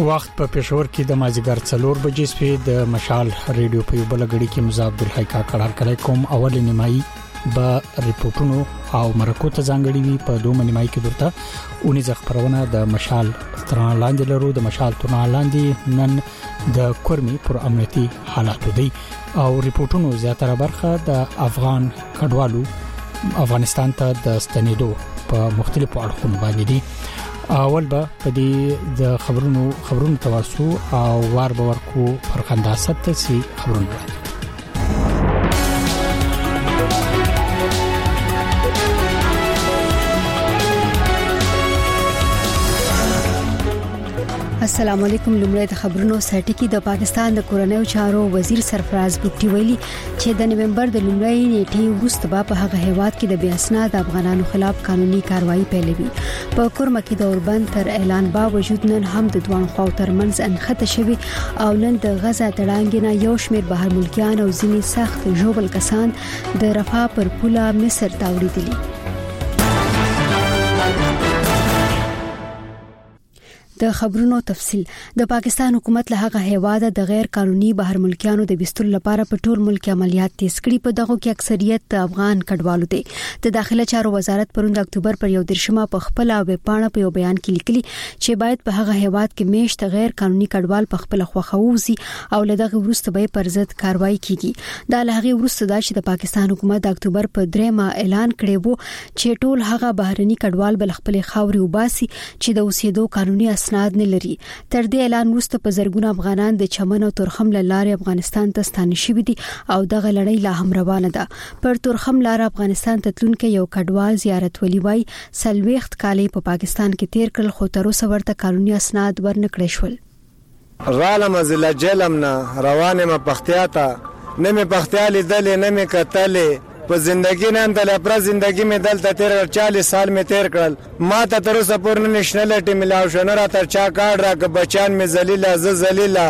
وخت په پېښور کې د مازیګر 4 بجې سپې د مشال ریډیو په یو بل غړي کې مزاب عبدالحی کا قرار کړی کوم اول نیمایي با ریپورتونو او مرکو ته ځانګړي وي په دوه نیمایي کې درته اونې خبرونه د مشال تران لاندې لرو د مشال تران لاندې نن د کورمي پر امنیتي حالاتو دی او ریپورتونو زیاتره برخه د افغان کډوالو افغانستان ته د ستنېدو په مختلفو اړخونو باندې دي. اول به په دې د خبرونو تواسو او وار به ورکو فرخنداست ته سي خبرونه. السلام علیکم. لومړی د خبرونو سرټکی د پاکستان د کورنیو چارو وزیر سرفراز بوټي ویلي چې د نومبر د لومړۍ نیټې وروسته په هغه هیواد کې د بې اسناد افغانانو خلاف قانوني کاروایی پیلوي. په کورمه کې د اوربند تر اعلان باوجود نن هم د دوه خواو ترمنځ انخته شوی او نن د غزا تړانګنه یو شمېر بهر ملکیان او ځینې سخت ژوبل کسان د رفاه پر پوله مصر ته وړي. د خبرونو تفصيل. د پاکستان حکومت له هغه هیواده د غیر قانوني بهر ملکیانو د بستلو لپاره په ټول ملک عملیات تیز کړي. په دغه کې اکثریت افغان کډوالو دي. د داخله چارو وزارت پروند اکتوبر پر 1 په خپل ویب پاڼه په یو بیان کې لیکلي چې باید په هغه هیواد کې میشت غیر قانوني کډوال په خپل خوخوزي او له دغه وروسته به پر ضد کاروایی کیږي. دا له هغه وروسته دا چې د پاکستان حکومت د اکتوبر په 3 اعلان کړی وو چې ټول هغه بهرني کډوال بل خپل خاوري وباسي چې د اوسېدو قانوني اسناد نه لري. تر دې اعلان وروسته په زرګونه افغانان د چمن او تورخم لارې افغانستان ته ستانه شوي دي او دغه لړۍ لا هم روانه ده. پر تورخم لار افغانستان ته تلونکي یو کډوال زیارت ولی وای سلويخت کالي په پاکستان کې تیر کړل خو تر اوسه ورته قانوني اسناد ورنکړې شول. رالم زل جلمنا روانه ما پختیاته نه می پختیالي دل نه می کتلې په زندگی نه اندل پر زندگی می دلته تیر 40 سال می تیر کړل. ما ته تر اوسه پورې نېشنلټي ملاو شو نه را تر چا کارت را ک بچان می ذلیله ز ذلیله.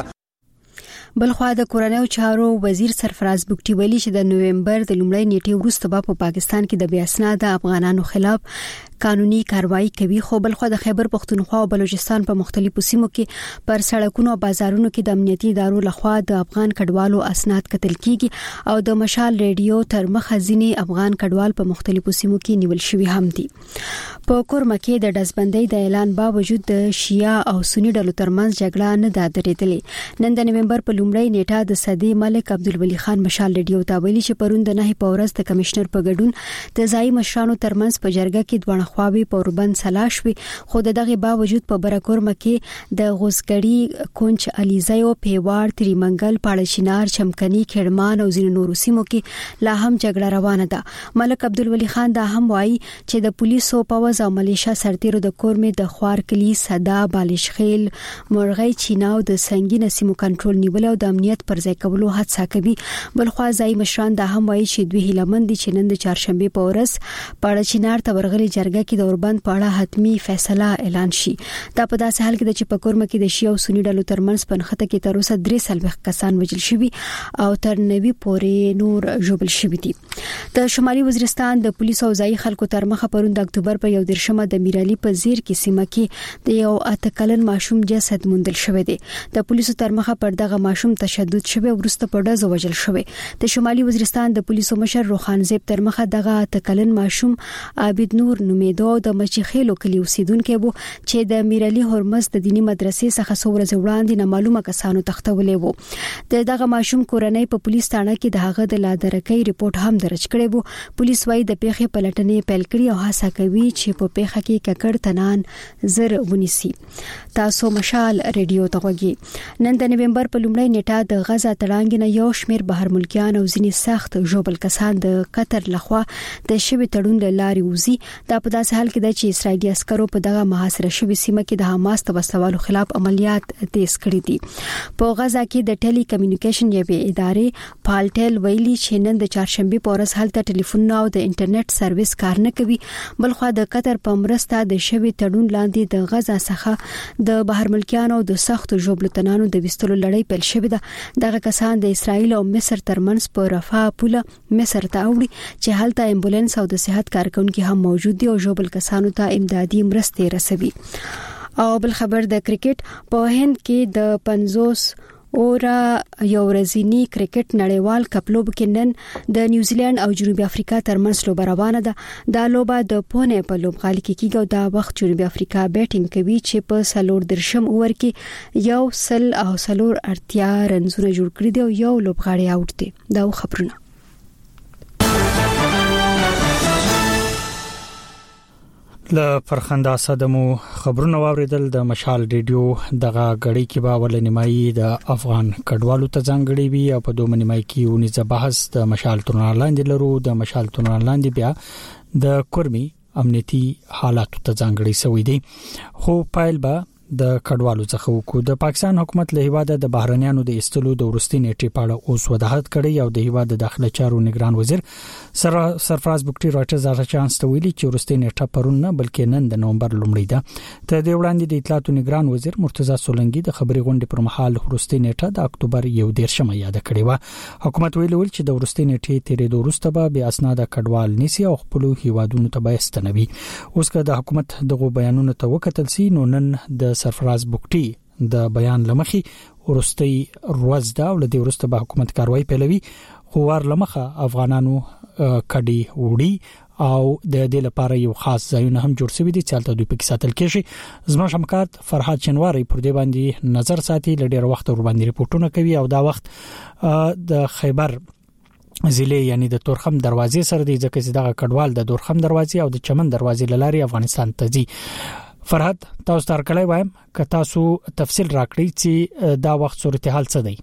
بلخوا د کورنیو چارو وزیر سرفراز بوټي ویلي چې د نومبر د لومړۍ نیټې وروسته په پاکستان کې د بې اسناد افغانانو خلاف قانوني کاروایی کوي. خو بلخوا د خیبر پختونخوا او بلوچستان په مختلفو سیمو کې پر سړکونو او بازارونو کې د امنیتي ادارو لخوا د افغان کډوالو اسناد قتل کیږي او د مشال ریډیو تر مخه ځینې افغان کډوال په مختلفو سیمو کې نیول شوي هم دي. په کورمه کې د دزبندۍ د اعلان باوجود د شیعه او سنی ډلو ترمنځ جګړه نه درېدلې. نن د نومبر په لومړۍ نیټه د صدی ملک عبدالولی خان مشال ریډیو ته ویلي چې پروند نه په ورځ د کمشنر په ګډون د ځای مشرانو ترمنځ په جرګه کې دوه خواوي په اوربند سلاشوي خو دغه باوجود په برکورمه کې د غوسګړی کونچ الیزایو پیوار تریمنګل پاړشینار چمکني کډمان او ځینو نورو سیمو کې لا هم جګړه روانه ده. ملک عبدالولی خان دا هم وایي چې د پولیسو پوځ او ملیشیا سرتیرو د کورمه د خوار کلی صدا بالشخیل مرغی چیناو د سنگینه سیمو کنټرول نیول او د امنیت پر ځای کولو هڅه کوي. بلخوا ځای مشران دا هم وایي چې دوی هیلمن دي چې نن د چهارشنبه په ورځ پاړشینار ته ورغلي جرګه کې د اوربند په اړه حتمی فیصله اعلان شي. دا په داسې حال کې د چې په کورمه کې د شیعه او سنی ډلو ترمنځ پنخته کې تر اوسه 3 کسان وژل شوي او تر 90 پورې نور ژوبل شوي دي. د شمالي وزیرستان د پولیسو او ځای خلکو تر مخه پروند اکتوبر په 1 د میرالي په زیر کې سیمه کې د یو اتکلن ماشوم جسد موندل شوی دی. د پولیسو تر مخه پر دغه ماشوم تشدد شوی ورسته په ډزو وژل شوی. د شمالي وزیرستان د پولیسو مشر روخان زیب تر مخه دغه اتکلن ماشوم عابد نور نومیدو د مچخیلو کلی اوسیدونکو وو چې د میرالي هرمز د دینی مدرسې څخه څورز وړاندې نامعلومه کسانو تختولې وو. دغه ماشوم کورنۍ په پولیس تانه کې دغه د لادرکۍ ریپورت هم درج کړی وو. پولیس وايي د پیښې پلټنې پیل کړې او هڅه کوي چې په پیښه کې ککړ تنان زر ونیسي. تاسو مشال ریډیو ته وګورئ. نن د نومبر په لومړۍ نیټه د غزا تړانګنه یو شمېر بهر ملکیان او ځینې سخت ژوبل کسان د قطر لخوا د شوی تړون لاري وزي. دا په داسې حال کې د چې اسرائیلي عسکرو په دغه محاصره شوی سیمه کې د حماس تبصوالو خلاف عملیات تیز کړي دي. په غزا کې د ټيلي کمیونیکیشن یوې ادارې پالټل ویلي چې نن د چهارشنبه په ورځ هلته ټلیفون او د انټرنیټ سرویس کار نه کوي. بلخوا د قطر په مرسته د شوی تړون لاندې د غزا څخه د بهر ملکیانو او د سخت ژوبلتنانو د وستلو لړۍ پیل شوې ده. دغه کسان د اسرائیل او مصر ترمنځ په رفاه پوله مصر ته اوړي چې هلته امبولانس او د صحت کارکونکو هم موجود دي او ژوبل کسانو ته امدادي مرستې رسوي. او بل خبر د کرکټ په هند کې د 50 اورا یو ورځنی کرکټ نړیوال کپ لوب کې نن د نیوزیلند او جنوبي افریقا ترمنځ لوب روانه ده. دا لوبه د پونه په لوبغالي کې کیږي او دا وخت جنوبي افریقا بیټینګ کوي چې په سلور درشم اوور کې یو سل او سلور ارتیا رنزونه جوړ کړی دی او یو لوبغاړی اوټ دی. دا خبرونه ل فرخنده صدمو خبرونه واوریدل. د مشال ریډیو دغه غړي کې به ول نیمایي د افغان کډوالو ته ځانګړي وي او په دوه نیمایي کې ونیزه بحث د مشال تورنالاند لرو. د مشال تورنالاند بیا د کورمي امنیتي حالات ته ځانګړي سوي دي. خو پایل به د کډوالو څخه وکړو. د پاکستان حکومت له هیواده د بهرنیانو د استلو د ورستي نیټې په اړه اوس وضاحت کړي او د هیواده د داخله چارو نگران وزیر سرفراز بوکټي راټرز ارچانس ته ویلي چې ورستي نیټه پرون نه بلکې نن د نومبر لومړی ده. ته د وړاندې د اطلاعاتو نگران وزیر مرتضی سولنګي د خبري غونډې پر مهال ورستي نیټه د اکتوبر 11 یاد کړې و. حکومت ویلي چې د ورستي نیټې تیرې د وروسته به اسناد کډوال نسی او خپل هیوادونو ته به استنوي. اوس که د حکومت دغه بیانونه ته وکتل سي نو نن د سرفراز بوکټي د بیان لمخي ورستي روز دا ول د ورسته به حکومت کاروایی پیلوي. خو ور لمخه افغانانو کډي وړي او د دې لپاره یو خاص ځایونه هم جوړ شوی دي چې تاسو دوی په ساتل کېږي. زما شمکار فرحات چنواری پر دې باندې نظر ساتي لډیر وخت ور باندې ریپورتونه کوي او دا وخت د خیبر ضلع یعنی د تورخم دروازې سره د ځکه چې دغه کډوال د تورخم دروازې او د چمن دروازې لاري افغانستان ته ځي. فرحت تاسو تر کله وایم که تاسو تفصیل راکړئ چې دا وخت صورتحال څه دی.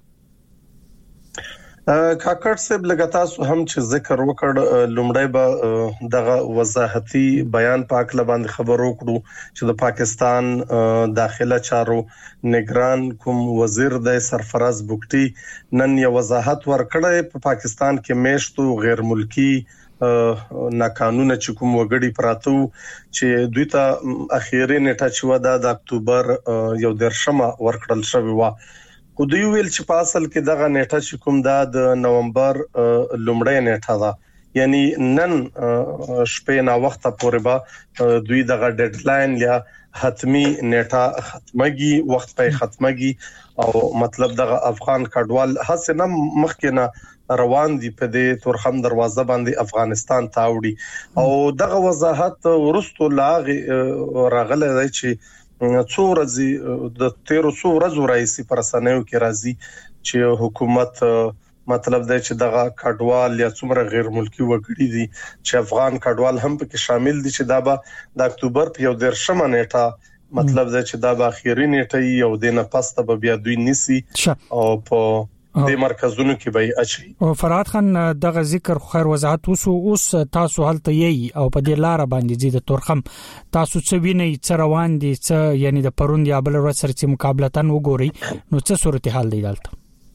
کاکړ صاحب لګا تاسو هم چې ذکر وکړ لومړی به دغه وضاحتي بیان پاک لباند خبرو کړو چې د پاکستان داخله چارو نگران کوم وزیر د سرفراز بوکټي نن یو وضاحت ورکړی په پاکستان کې میشتو غیر ملکی ناقانونه چې کوم وګړي پراته چې دوی ته اخیری نیټه چې ودا د اکتوبر 11 ورکړل شوی و. خو دوی ویل چې په اصل کې دغه نیټه چې کوم د نومبر لومړی نیټه ده یعنی نن شپه نا وخت پورې به دوی دغه ډیډلاین یا حتمی نیټه ختمګي وخت په ختمګي او مطلب دغه افغان کډوال حسنه مخکنه روان دي په دې تورخم دروازه باندې افغانستان ته وړي او دغه وضاحت ورستو لاغه راغله چې څو ورځې د 1300 ورځې راځي پر سنوي کې راځي چې حکومت مطلب دا چې دغه کډوال یا څومره غیر ملکی وګړي دي چې افغان کډوال هم پکې شامل دي چې دا به د اکتوبر په 11 نیټه مطلب دا چې دا به اخیری نیټه یو دینه پسته به بیا دوی نسی او په د مرکزونو کې به اچي. او فرات خان دغه ذکر خیر وضاحت اوس تاسو هلته یي او په دې لار باندې زیاده تورخم تاسو څه ویني څه روان دي څه یعنی د پروند یا بل ورځ سره چې مقابلتن وګوري نو څه صورتحال دی دلته.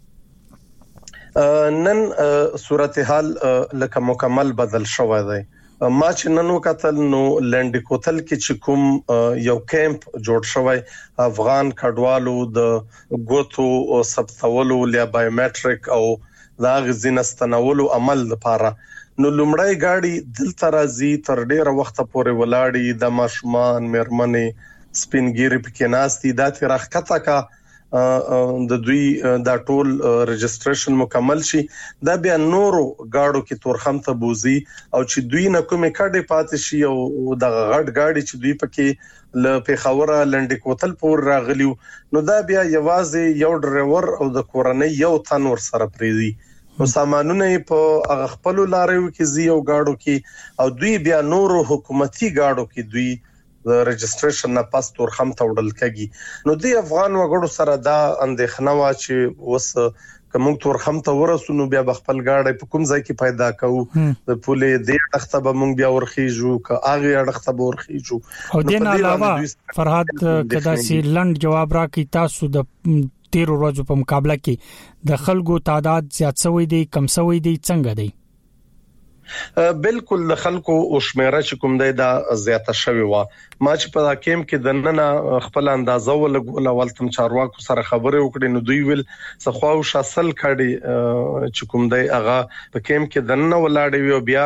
نن صورتحال لکه مکمل بدل شوی دی. ما چې نن وکتل نو لنډ کوتل کې چې کوم یو کیمپ جوړ شوی افغان کډوالو د ګوتو ثبتولو یا بایومټریک او دا غزینستنولو عمل لپاره نو لومړی گاډي دلته راځي تر ډیره وخت پورې ولاړی د ماشومان مرمنې سپینګيري پکې ناستي دا تر راخته کا د دوی دا ټول رجستریشن مکمل شي دا بیا نورو گاډو کې تورخم ته بوزي او چې دوی نه کومه کډه پاتې شي او د غټ گاډي چې دوی پکې ل پیښوره لنډ کوتل پور راغلیو نو دا بیا یوازې یو ډرایور او د کورنۍ یو تن ور سره پریدي نو سامانونه په خپل لاریو کې زی او گاډو کې او دوی بیا نورو حکومتي گاډو کې دوی د رجستریشن نه پاس تورخم ته وړل کېږي نو د افغان وګړو سره دا اندېښنه وا چې وس کوم تورخم ته ورسونو بیا خپل گاډي په کوم ځای کې پیدا کوو د پولې د اړخته به مونږ بیا ورخیجو که هغه اړخته به ورخیجو او دین علاوه فرحات کدا سي لند جواب راکې تاسو د 13 ورځې په مقابله کې د خلکو تعداد زیات شوی دی کم شوی دی څنګه دی بالکل د خلکو او شمیره چې کوم دی دا زیاته شوی و ما چې په حکیم کې د نن خپل اندازه ولګول ولتم چارواکو سره خبرې وکړې نو دوی ویل څخوا شاسل کړي چې کوم دی هغه په کیم کې د نن ولاړې وی بیا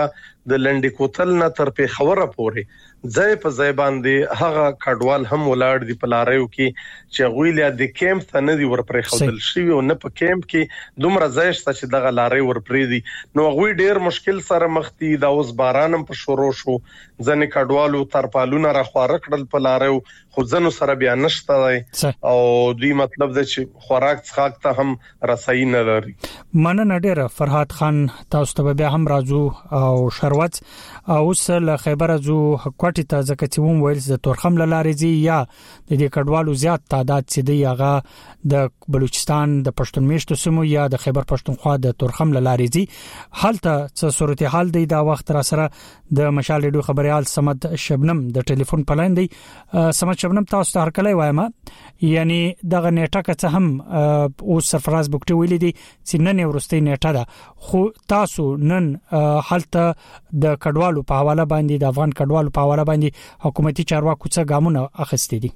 د لنډي کوتل نه تر پیښور پورې ځای په ځای باندې هغه کډوال هم ولاړ دي په لاریو کې چې غویلیا د کیمپ ته نه دی ورپرې خودل شي او نه په کیمپ کې دومره ځای شته چې دغه لاري ورپرې دي نو غوی ډیر مشکل سره مخ دي دا اوس بارانم په شروع شو ځنې کډوالو ترپالونه راخواره کړل په لاریو خو ځنو سره بیا نشته او دوی مطلب د چې خوراک څخه ته هم رسائی نه لري. مننه ډیره فرهاد خان تاسو ته بیا هم راځو او شروات او سل خیبر ازو کوټی ته ځکه چې ووم ویل د تورخم لارې زی یا د دې کډوالو زیات تعداد چې دی هغه د بلوچستان د پښتون میشتو سیمو یا د خیبر پښتونخوا د تورخم لارې زی حالته څه صورتحال دی دا وخت را سره د مشال ریډیو خبريال سمد شبنم د ټلیفون پلاین دی. سمد شبنم تاسو ته هرکلی وایم یعنی دغه نیټه که څه هم او سرفراز بوکټي ویل دي چې نن ورستي نیټه ده خو تاسو نن حالته د کډوالو په حواله باندې د افغان کډوالو په حواله باندې حکومتي چارواکو څه ګامونه اخیستي دي؟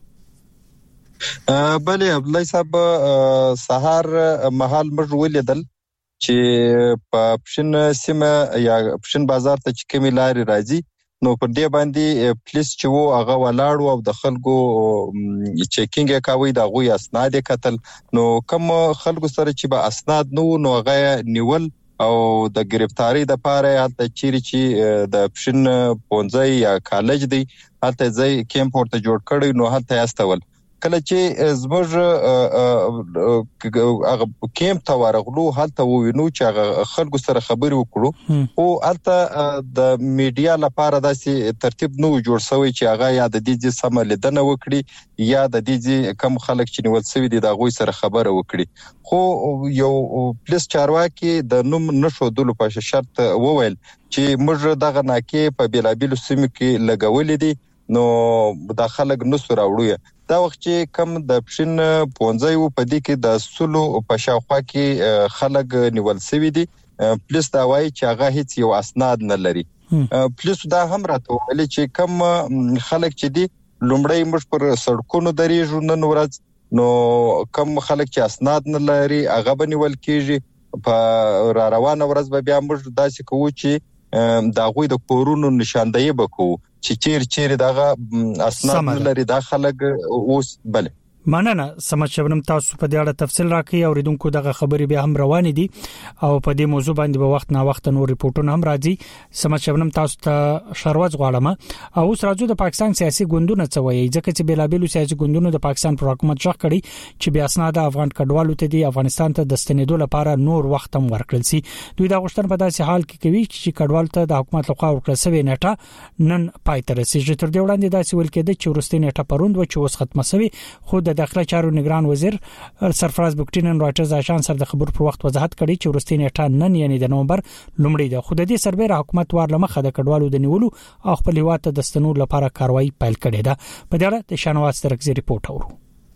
بله عبد الله صاحب سحر محل مر ولیدل چې په پښین سیمه یا پښین بازار ته چې کومي لاري راځي نو پر دې باندې پولیس چې وو هغه ولاړ او د خلکو چیکینګ کوي دا غوي اسناد قتل نو کوم خلکو سره چې به اسناد نو هغه نیول او د گرفتاری د پاره حتی چې د پښین پونځي یا کالج دی حتی ځای کیمپ ورته جوړ کړی نو حتی استول کله چې زموږ هغه کیمپ ته ورغلو حالت وینو چې خلکو سره خبرې وکړو او حالت د میډیا لپاره داسې ترتیب نو جوړ شوی چې هغه یا د دې سم لیدنه وکړي یا د دې کم خلک چې نیول شوی دي دا غوي سره خبره وکړي خو یو پولیس چارواکي د نوم نشو دلو په شرط وویل چې موږ دغه ناکې په بیلابیلو سیمو کې لګولې دي نو د خلک نسو راوړو دا وخت چې کم د پښین پونځي و په دې کې د سلو په شاوخوا کې خلک نیول شوی دي پولیس دا وایي چې هغه هیڅ یو اسناد نه لري. پولیس دا هم راته ویل چې کم خلک چې دي لومړی موږ پر سړکونو درېږو نن ورځ نو کم خلک چې اسناد نه لري هغه بنول کیږي په را روانه ورځ به بیا موږ داسې کوو چې دا غوي د کورونو نشاندهي وکړو چې چیر دغه اسناد لري دا خلک اوس بله. مننه سمج شبنم تاسو په دې اړه تفصیل راکړئ او ریدونکو دغه خبرې به هم روان دي او په دې موضوع باندې به وخت نه وخت نور ریپورتونه هم راځي. سمج شبنم تاسو ته شروات غواړم او اوس راځو د پاکستان سیاسي ګوندونو څه وایي ځکه چې بلابلو سیاسي ګوندونو د پاکستان پر حکومت ځخ کړي چې بیا اسناد افغان کډوالو ته دی افغانستان ته د ستنېدو لپاره نور وخت هم ورکړل سي. دوی دا غوښتنه په داسې حال کې کوي چې کډوالو ته د حکومت لخوا ورکړل شوی نیټه نن پای ته رسیدي. تر دې وړاندې داسې ویل کېده چې ورستي نیټه پروند و چې اوس ختمه شوی خو د داخله چارو نگران وزیر سرفراز بوکټي نن راټرز اژانس د خبر پر وخت وضاحت کړي چې ورستي نیټه نن یعنی د نومبر لومړی ده خو د دې سربېره حکومت ورلمخه د کډوالو د نیولو او خپل هیواد ته د ستنولو لپاره کاروایی پیل کړې ده. په دې اړه د شنواز ترکزي ریپورت اورو.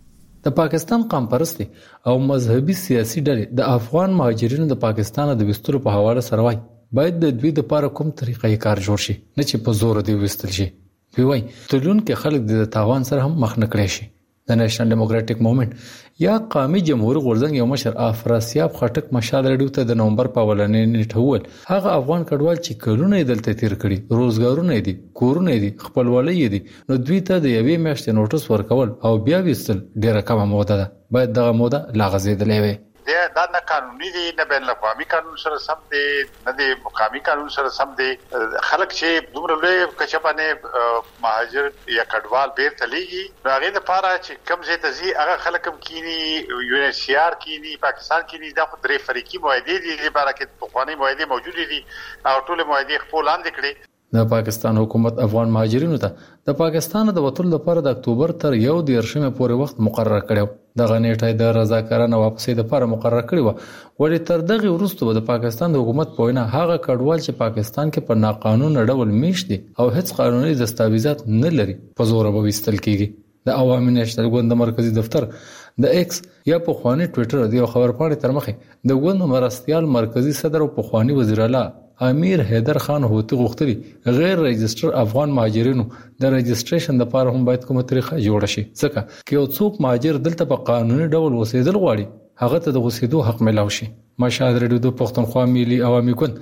د پاکستان قوم پرستی او مذهبي سیاسي ډلې د افغان مهاجرینو د پاکستان د وستلو په حواله سره وایي باید د دوی د لپاره کوم طریقې کار جوړ شي نه چې په زور دی وستل شي. دوی وایي تلون کې خلک د تاوان سره هم مخ نه کړي شي. د نېشنل ډیموکراټک موومېنټ یا قومي جمهور غورځنګ یو مشر افراسیاب خټک مشال رډیو ته د نومبر په ولنې نیټه ول هغه افغان کډوال چې کلونه دلته تیر کړي روزګارونه دي کورونه دي خپلوالي دي نو دوی ته د یوې میاشتې نوټس ورکول او بیا وستل ډیره کمه موده ده. باید دغه موده لاغزیدلې وي. دا نه قانوني دي نه بین الاقوامي قانون سره سم دي نه د مقامي قانون سره سم دي. خلک چې دومره لوی کچپانه مهاجر یا کډوال بیرته لېږي هغه د پاره چې کم زه ته زی هغه خلک هم کینی یو ان سی آر کینی پاکستان کینی دا خو درې فریقي معاهده دي لپاره کې پخوانی معاهده موجود دي او ټول معاهده خپل لاندې کړي. د پاکستان حکومت افغان مهاجرینو ته د پاکستان د وټول لپاره د اکتوبر تر 1 دیرشمه پورې وخت مقرره کړو. د غنیټای د رضاکارانه واپسې لپاره مقرره کړی و ولې تر دغه وروسته د پاکستان د حکومت په وینا هغه کډوال چې پاکستان کې په ناقانونه ډول میشت دي او هیڅ قانوني دستاویزات نه لري په زور به وستل کیږي. د عوامي نېشنل ګوند مرکزی دفتر د ایکس یا په خواني ټوئیټر د خبرپاڼې تر مخه د ګوند مرستيال مرکزی صدر او په خواني وزیر اعلی امیر حیدر خان هوتی غوښتلی غیر رجستر افغان مهاجرینو د رجستریشن لپاره هم باید کومه طریقه جوړه شي ځکه چې یو څوک مهاجر دلته په قانوني ډول اوسېدل غواړي هغه ته د اوسېدو حق ملو شي. مشاهده ریډیو د پښتونخوا ملي عوامي ګوند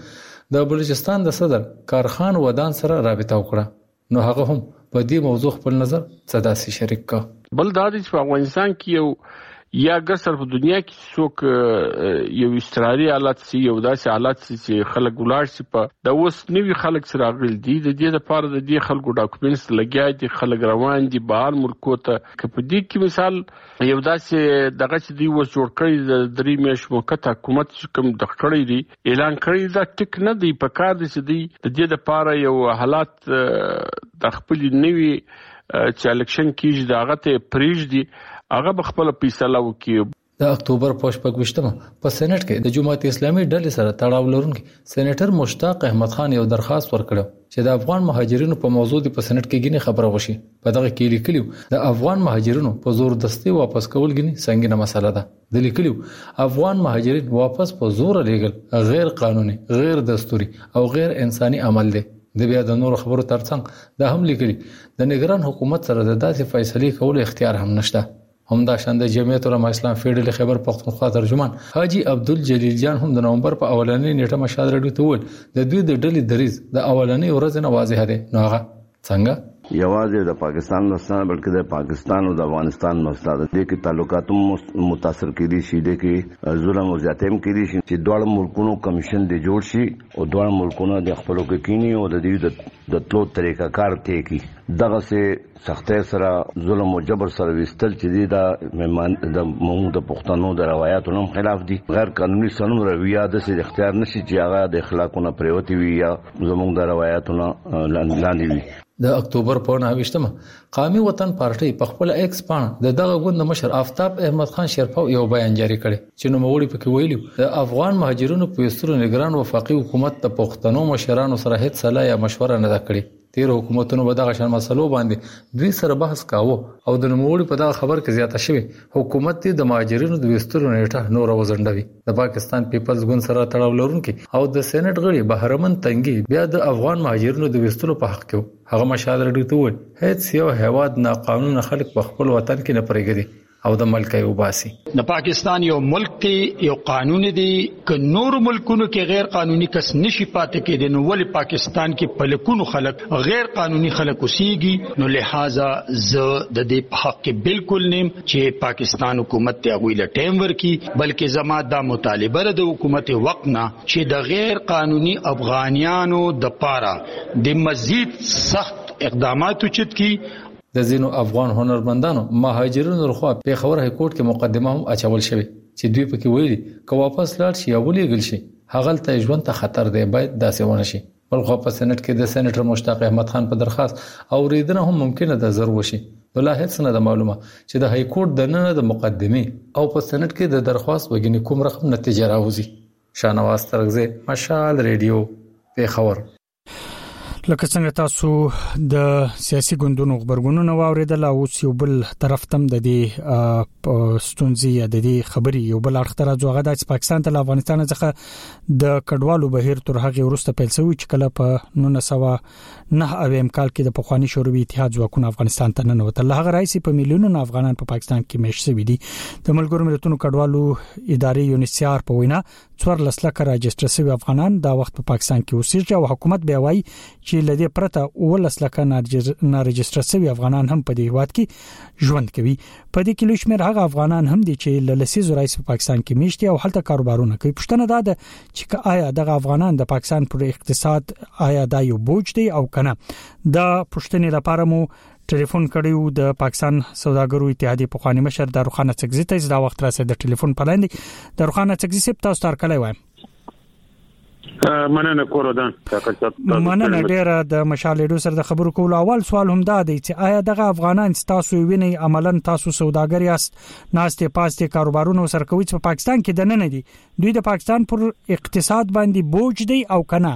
د بلوچستان د صدر کارخان ودان سره رابطه وکړه نو هغه هم په دې موضوع خپل نظر صداسي شریک کا. بل دا چې په افغانستان کې یو یا ګسر په دنیا کې څوک یو استراري حالت سي یو داسې حالت سي چې خلک ولار سي په د اوس نوي خلک سره غل دي د دې لپاره د دې خلکو ډاکومېنټس لګیا دي خلک روان دي بهر ملکو ته په دې کې مثال یو داسې دغه چې دی وس جوړ کړی د درې میاشتو موقت حکومت کوم د کړی دی اعلان کړی دا ټیک نه دی په کار دي چې دی د دې لپاره یو حالات د خپل نوي چې الیکشن کیږي دغه ته پریج دي هغه بخپل فیصله وکړي. د اکتوبر په 28مه په سېنات کې د جماعت اسلامي ډلې سره تړاو لرونکي سېنیټر مشتاق احمد خان یو درخواست ورکړ چې د افغان مهاجرینو په موضوع په سېنات کې غني خبره وشي. په دغه کې لیکلو د افغان مهاجرینو په زور دستي واپس کول غني څنګه مسله ده. د لیکلو افغان مهاجرین واپس په زور لېګل غیر قانوني غیر دستوري او غیر انساني عمل دی. د بیا د نور خبرو ترڅنګ د هم لیکلي د نگران حکومت سره د داسې فیصله کولو اختیار هم نشته. همدا شاند جمعیت علماء اسلام فیډرل خیبر پختونخوا ترجمان حاجی عبدالجلیل جان هم د نومبر په اولنۍ نیټه مشال رډیو ته ول د دوی د ډلې دریز د اولنۍ ورځ نه واضح دی. نو هغه څنګه یوازې د پاکستان مسله بلکې د پاکستان او د افغانستان مسله ده چې تعلقات متاثر کړي شي د کې ظلم او زیاتم کړي شي چې دوه ملکونو کمیشن دی جوړ شي او دوه ملکونو د خپلو کې کینی او د دې د تلو طریقه کار ته کی دغه سه سختۍ سره ظلم او جبر سره وستل چې دی د موږ د پښتنو د روایتونو خلاف دي غیر قانوني سنم رویه د سه اختیار نشي چې هغه د اخلاقونو پریوتی وي یا زموږ د روایتونو لاندې وي. د اکتوبر په 29مه قومي وطن پارټي په خپل ایکس پاڼه دغه غوند مشر آفتاب احمد خان شیرپاو یو بیان جاری کړي چې نو موري پکې ویلي د افغان مهاجرینو په یستر نگران وفاقي حکومت د پښتنو مشرانو سره هیڅ صلاح یا مشوره نه کړې. تیر حکومتونو به دغه شان مسلو باندې دوی سره بحث کاوه او د نوموړي په دغه خبر کې زیاته شوی حکومت د مهاجرینو د وسترو نیټه نور وزندوي. د پاکستان پیپلز ګوند سره تړاو لرونکي او د سېنات غړي بهرمن تنګي بیا د افغان مهاجرینو د وسترو په حق کې هغه مشال رډیو ته وایي هیڅ یو هیواد ناقانونه خلک په خپل وطن کې نه پرېږدي او د ملک یو باسي. د پاکستان یو ملک کې یو قانون دی ک نور ملکونو کې غیر قانوني کس نشي پاتې کېدي نو ول پاکستان کې پلکونو خلک غیر قانوني خلک اوسېږي نو لہذا ز د دې حق کې بالکل نیم چې پاکستان حکومت ته غوښله ټیم ورکي بلکې زما دا مطالبه د حکومت وقت نه چې د غیر قانوني افغانیانو د پاره د مزید سخت اقدامات وچت کی. د زینو افغان هنرمندانو مهاجرینو لخوا په خبر های کورټ کې مقدمه هم اچول شوې چې دوی پکې ویلي که واپس لاړ شي یا ولېګل شي هغه ته ژوند ته خطر دی باید داسې ونه شي. بلخو په سېنات کې د سېنیټر مشتاق احمد خان په درخواست اوریدنه هم ممکنه ده ضرور وشي. بل هیڅ نه معلومه چې د های کورټ د نن د مقدمه او په سېنات کې د درخواست وګینې کوم رقم نتیجه راوځي. شانواز ترغزه مشال ریډیو په خبر. لکه څنګه تاسو د سیاسي ګوندونو خبرګونونه واوریدل او یو بل طرف تم د دې ستونزې د دې خبري یو بل اړخ تر ځوغه د پاکستان ته افغانستان څخه د کډوالو بهیر تر هغه ورسته پیل شوی چې کله په 1909 کال کې د پخوانی شوروي اتحاد ځواکونه افغانستان ته ننوتل. هغه راځي په میلیونونو افغانان په پاکستان کې مېشت شوي دي. د ملګرو ملتونو کډوالو ادارې یونیسیار په وینا 14 لک راجستر شوي افغانان دا وخت په پاکستان کې اوسېږي او حکومت بیا وايي چې لدې پرته 19 لک نارجستر شوي افغانان هم په دې هیواد کې ژوند کوي. په دې کې لوی شمېر هغه افغانان هم دي چې له لسیزو راځي په پاکستان کې میشتي او هلته کاروبارونه کوي. پښتنه دا ده چې آیا دغه افغانان د پاکستان پر اقتصاد آیا دا یو بوج دی او کنه. دا پښتنې لپاره مو ټلیفون کړیو د پاکستان سوداګرو اتحادیې په خواني مشر داروخان اڅکزي ته دا وخت راځي د ټلیفون په لاندې داروخان اڅکزي سپ تاسو تر کله وایم. مننه کوردان مننه ډیر د مشالېدو سره د خبرو کول. اول سوال هم دا دی چې آیا دغه افغانان تاسو ویني عملاً تاسو سوداګر یاست ناشته پاسته کاروبارونه سره کوي په پاکستان کې د نه دي دوی د پاکستان پر اقتصاد باندې بوج دی او کنه.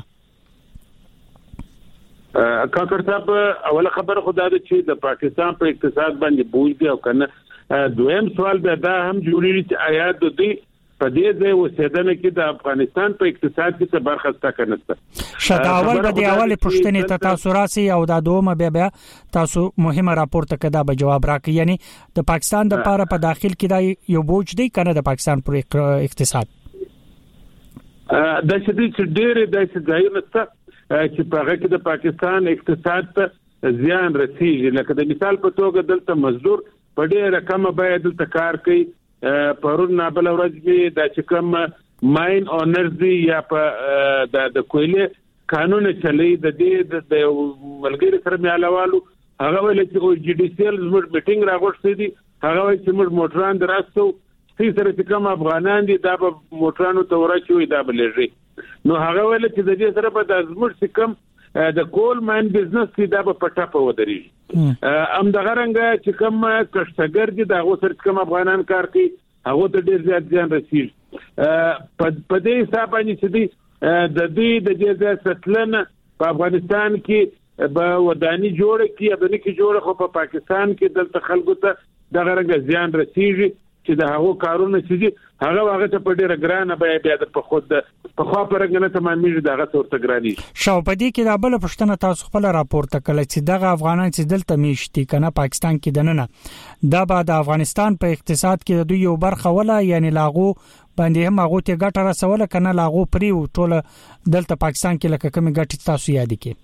کاکر صاحب اوله خبر خدا ده چې د پاکستان په اقتصاد باندې بوج دی او کنه. دویم سوال دا هم جوړیږي چې آیا د دې په دې ځای وسیدنه کې د افغانستان په اقتصاد کې څه برخه ستا کنه شداول به دی اول پښتنې ته تاسو راسي او دا دومره بیا تاسو مهمه راپورته کده به جواب راکړي. یعنی د پاکستان د لپاره په داخل کې دا یو بوج دی کنه د پاکستان پر اقتصاد. د شدید ډېر د ځایونو ته چې په هغه کې د پاکستان اقتصاد ته زیان رسیږي. لکه د مثال په توګه دلته مزدور په ډېره کمه بیه دلته کار کوي. پرون نابل ورځ د چې کوم ماین اونرز دی یا په د کویلې قانون چلی د دې د ملګری سره میالوالو هغه ویل چې جی ډي سی ال زموږ میټینګ راغوښتي دي. هغه وایي چې موږ موټران دراسته سره چې کوم افغانان دي دا به موټرانو ته ورچوي دا به لږي. نو هغه ویل چې د دې سره په د زموږ چې کوم د کول ماین بزنس دی دا به پټه په ودرېږي. دغه رنګه چې کوم کشتګر دي دا هغه سره کوم افغانان کار کوي هغه ته ډېر زیات ځان رسیږي. په دې حساب باندې چې دی د دې د جزا ستلنه په افغانستان کې به ودانی جوړه کی ابني کې جوړه خو په پاکستان کې دلته خلکو ته دغه رنګه زیان رسیږي چې د هغو کارونه چې هغه ته په ډیره ګرانه بیا د په خود په خوا پرګنه تمامېږي دغه څورته ګراني شو. په دې کې د بل پښتنه تاسو خپل راپورته کړل چې دغه افغانان چې دلته میشتي کنه پاکستان کې دننه دا به د افغانستان په اقتصاد کې د دوی یو برخه ولا یعنی لاغو باندې هم هغه ته ګټه رسوله کنه لاغو پری ټول دلته پاکستان کې لکه کوم ګټه تاسو یاد کی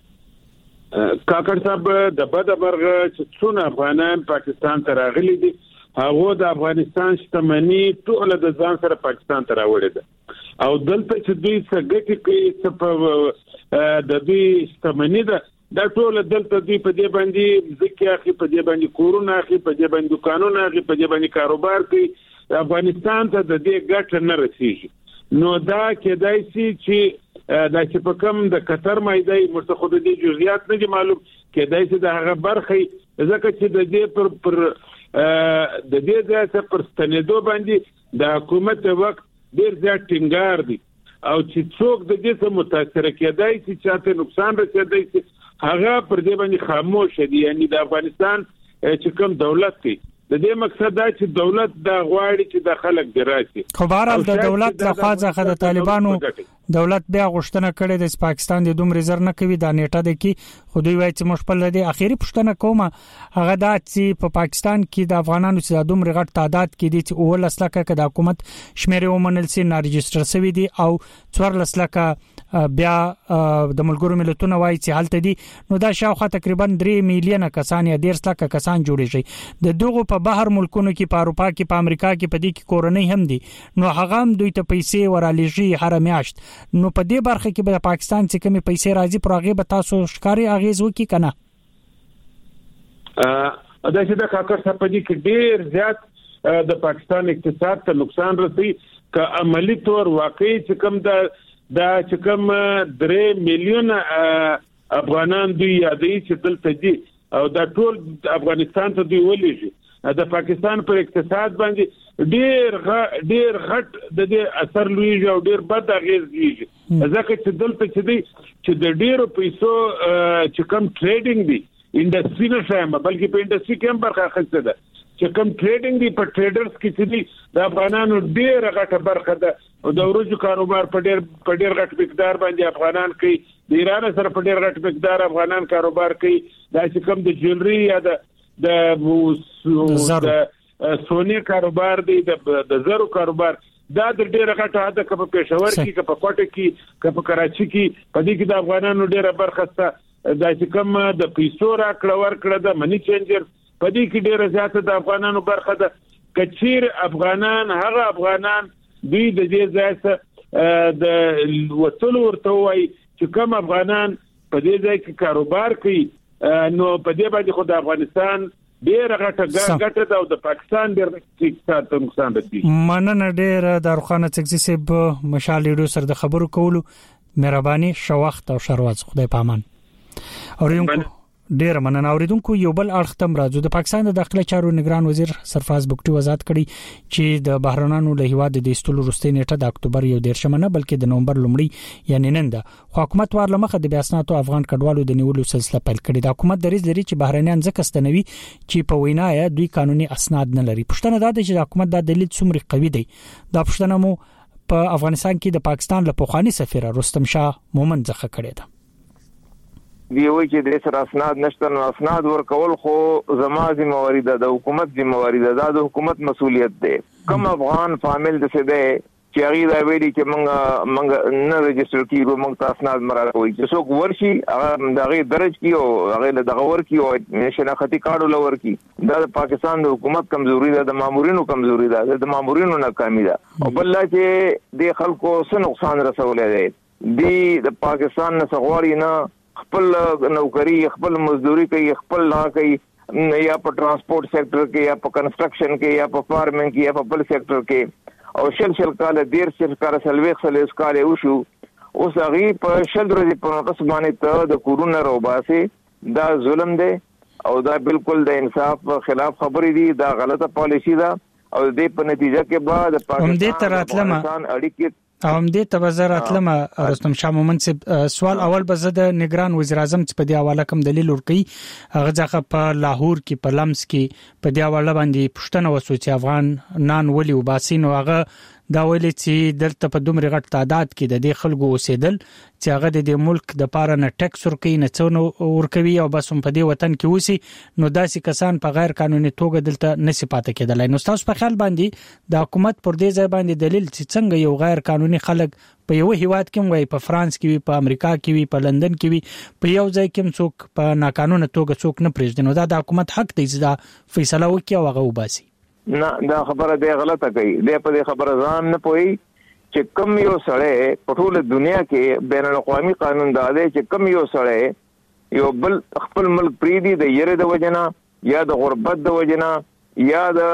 کاکړ صاحب د بده برغه چې څونه افغانان پاکستان ته راغلي دي هغه د افغانستان شتمنۍ ټول د ځان سره پاکستان ته راوړي ده او دلته چې دوی څنګه کوي د دوی شتمنۍ ده دا ټول دلته دوی په دې باندې ځکه اخی په دې باندې کورونه اخی په دې باندې دکانونه اخی په دې باندې کاروبار کوي. افغانستان ته د دې ګټه نه رسیږي. نو دا کېدای شي چې دا چې په کوم د قطر مایدای مرتخب دي جزئیات نه دي معلوم کېدای شي د هغه برخه ځکه چې د دې پر د دې ځای پر ستنېدو باندې د حکومت وخت ډیر زیات ټینګار دي او چې څوک د دې څخه متاثر کېدای شي چې نقصان رسېدای شي هغه پر دې باندې خاموش دي. یعنی د افغانستان چې کوم دولت دی د دې مقصد دا چې دولت د غواړي چې د خلک دراسي خو بهرحال د دولت لخوا ځخه د طالبانو دولت بیا غوښتنه کړې د پاکستان د دومره زر نه کوي دا نیټه ده کې خو دوی وایي چې مشپل لدی اخیری پښتنه کومه هغه دا چې په پاکستان کې د افغانانو چې دومره غټ تعداد کې دي چې اول لسلکه کې د حکومت شمیره ومنل سي نه ريجستره شوی دي او 4 لسلکه بیا د ملګرو ملتونو وایي چې حالت دي نو دا شاوخه تقریبا 3 میلیونه کسان یا 1.5 لک کسان جوړیږي د دغه په بهر ملکونو کې په اروپا کې په امریکا کې په دې کې کورنۍ هم دي نو هغه هم دوی ته پیسې ورالېږي هر میاشت. نو په دې برخه کې به پاکستان چې کومې پیسې راځي پر هغه به تاسو ښکاری اغیز وکي کنه دا چې د کاکړ صاحب په دې کې ډیر زیات د پاکستان اقتصاد ته نقصان رسي ک عملی تور واقعي چې کوم دا چې کوم 3 میلیون افغانان دوی یادې چې دلته دي او دا ټول افغانستان ته دی ولېږي د پاکستان پر اقتصاد باندې ډیر غټ د دې اثر لویږي او ډیر بد اغیز لویږي ځکه چې دلته چې دی چې د ډیرو پیسو چې کوم ټریډینګ دی انډستری نه شایم بلکې په انډستری کې هم برخه اخیسته ده چې کوم ټریډینګ دی په ټریډرز کې چې دی د افغانانو ډیر غټه برخه ده او د ورځو کاروبار په ډیر غټ مقدار باندې افغانان کوي د ایران سره په ډیر غټ مقدار افغانان کاروبار کوي دا چې کوم د جولري یا د سونی کاروبار دی د زرو کاروبار دا د ډیر غټه حد په پېښور کې په کوټه کې په کراچي کې په دې کې د افغانانو ډیره برخه ده دا چې کوم د پیسو راکړه ورکړه د منی چینجر په دې کې ډیره زیاته د افغانانو برخه ده. کچیر افغانان هغه افغانان دوی د دې ځای د وټول ورته وای چې کوم افغانان په دې ځای کې کاروبار کوي نو په دې باندې خو د افغانستان ډیر غټه ده او د پاکستان ډیر اقتصاد ته نقصان رسي. مننه ډیر داروخانه چکزي صاحب مشال ډیرو سره د خبرو کولو مهرباني شوخت او شرواز خدای پامان. اوریدونکو ډیر مننه. اوریدونکو یو بل اړخ تم راځو د پاکستان د داخله چارو نگران وزیر سرفراز بګټي وضاحت کړي چې د بهرنانو له هیواد د استولو وروستۍ نیټه د اکتوبر 1 نه بلکې د نومبر لومړی یعنی نن ده خو حکومت ور لمخه د بیاسناتو افغان کډوالو د نیولو سلسله پیل کړې ده. حکومت دریځ لري چې بهرنیان ځکه ستنوي چې په وینا یې دوی قانوني اسناد نه لري. پښتنه دا ده چې حکومت د دلیل څومره قوي دی. دا پښتنه مو په افغانستان کې د پاکستان له پخوانی سفیر رستم شاه مومن ځخه کړې ده. وی چې د سر اسناد نشته نو اسناد ورکول خو زما ذمہواری ده د حکومت ذمہواری ده د حکومت مسولیت ده. کوم افغان فامیل د څه ده چې هغه دا ویلي چې موږ نه رجستر کیږو موږ تاسو نه مراکوي چې څوک ورشي هغه دغه درج کی او هغه دغه ورکی او شناختی کارت لور کی دا پاکستان د حکومت کمزوري ده د مامورینو کمزوري ده د مامورینو ناکامي ده او بل چې د خلکو څه نقصان رسولې ده د پاکستان نه سغوري نه خپل نوکری خپل مزدوري کوي خپل لا کوي یا په ترانسپورت سېکټر کې یا په کنسټرکشن کې یا په فارمینګ کې یا په بل سېکټر کې او شل کال ډیر کار سلويخ سلیس کال وشو اوس هغه په شل ورځې په نوټس باندې ته د کورونا روباسي دا ظلم دی او دا بالکل د انصاف خلاف خبرې دي دا غلطه پالیسی ده او د دې په نتیجه کې بعد پاکستان اړیکې دې تبذر اتلمه رستم شاه مومن سوال اول به زه د نگران وزیر اعظم په دی حواله کوم دلیل ورکړي هغه ځکه په لاهور کې په لمس کې په دی حواله باندې پښتنه وسو چې افغان نان ولي وباسین او هغه دا ویلي چې دلته په دومره غټ تعداد کې د دې خلکو اوسېدل چې هغه د دې ملک د پاره نه ټیکس ورکوي نه څو ورکوي او بس په دې وطن کې اوسي نو داسې کسان په غیر قانوني توګه دلته نشي پاتې کېدلای نو تاسو په خیال باندې د حکومت پر دې ځای باندې دلیل چې څنګه یو غیر قانوني خلک په یو هیواد کې وي په فرانس کې وي په امریکا کې وي په لندن کې وي په یو ځای کې څوک په ناقانونه توګه څوک نه پرېږدي نو دا د حکومت حق دی چې دا فیصله وکړي او هغه وباسي نه دا خبره دی غلطه کوي د په دې خبره ځان نه پوي چې کم یو سړی په ټول دنیا کې بین الاقوامي قانون دا دی چې کم یو سړی یو بل خپل ملک پریدي د یره د وجنه یا د غربت د وجنه یا د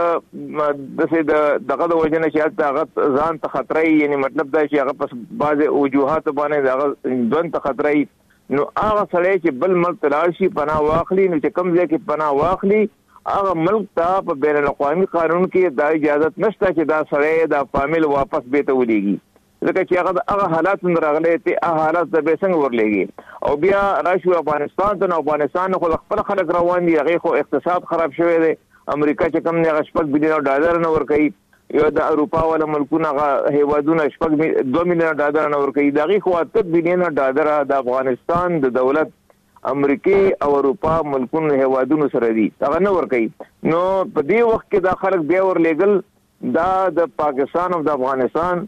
دغه د وجنه چې هغه ځان ته خطرې یعنی مطلب دا چې هغه پس بعض وجوهات باندې هغه ځان ته خطرې نو هغه سړی چې بل ملک تلل شي پناه واخلي نو چې کم ځای کې پناه واخلي هغه ملک ته په بین الاقوامي قانون کې دا اجازه نشته چې دا سړی دا فامیل واپس بیت ولېږي ځکه چې هغه حالات راغلي ته هغه حالات به څنګه ورلېږي او بیا راشو افغانستان ته افغانستان خو خپل خلک روان دي هغه خو اقتصاد خراب شوی دی امریکا چې کم نه غشپک بلین ډالر نه ور کوي یو د اروپا ولا ملکونه هیوادونه شپږ 2 میلیون ډالر نه ور کوي دغه خو 8 بلین ډالر د افغانستان د دولت امریکای او اروپا ملکونو هیوادونو سره دي هغه نه ور کوي نو په دې وخت کې دا خلک بیا ور لېګل دا د پاکستان او د افغانستان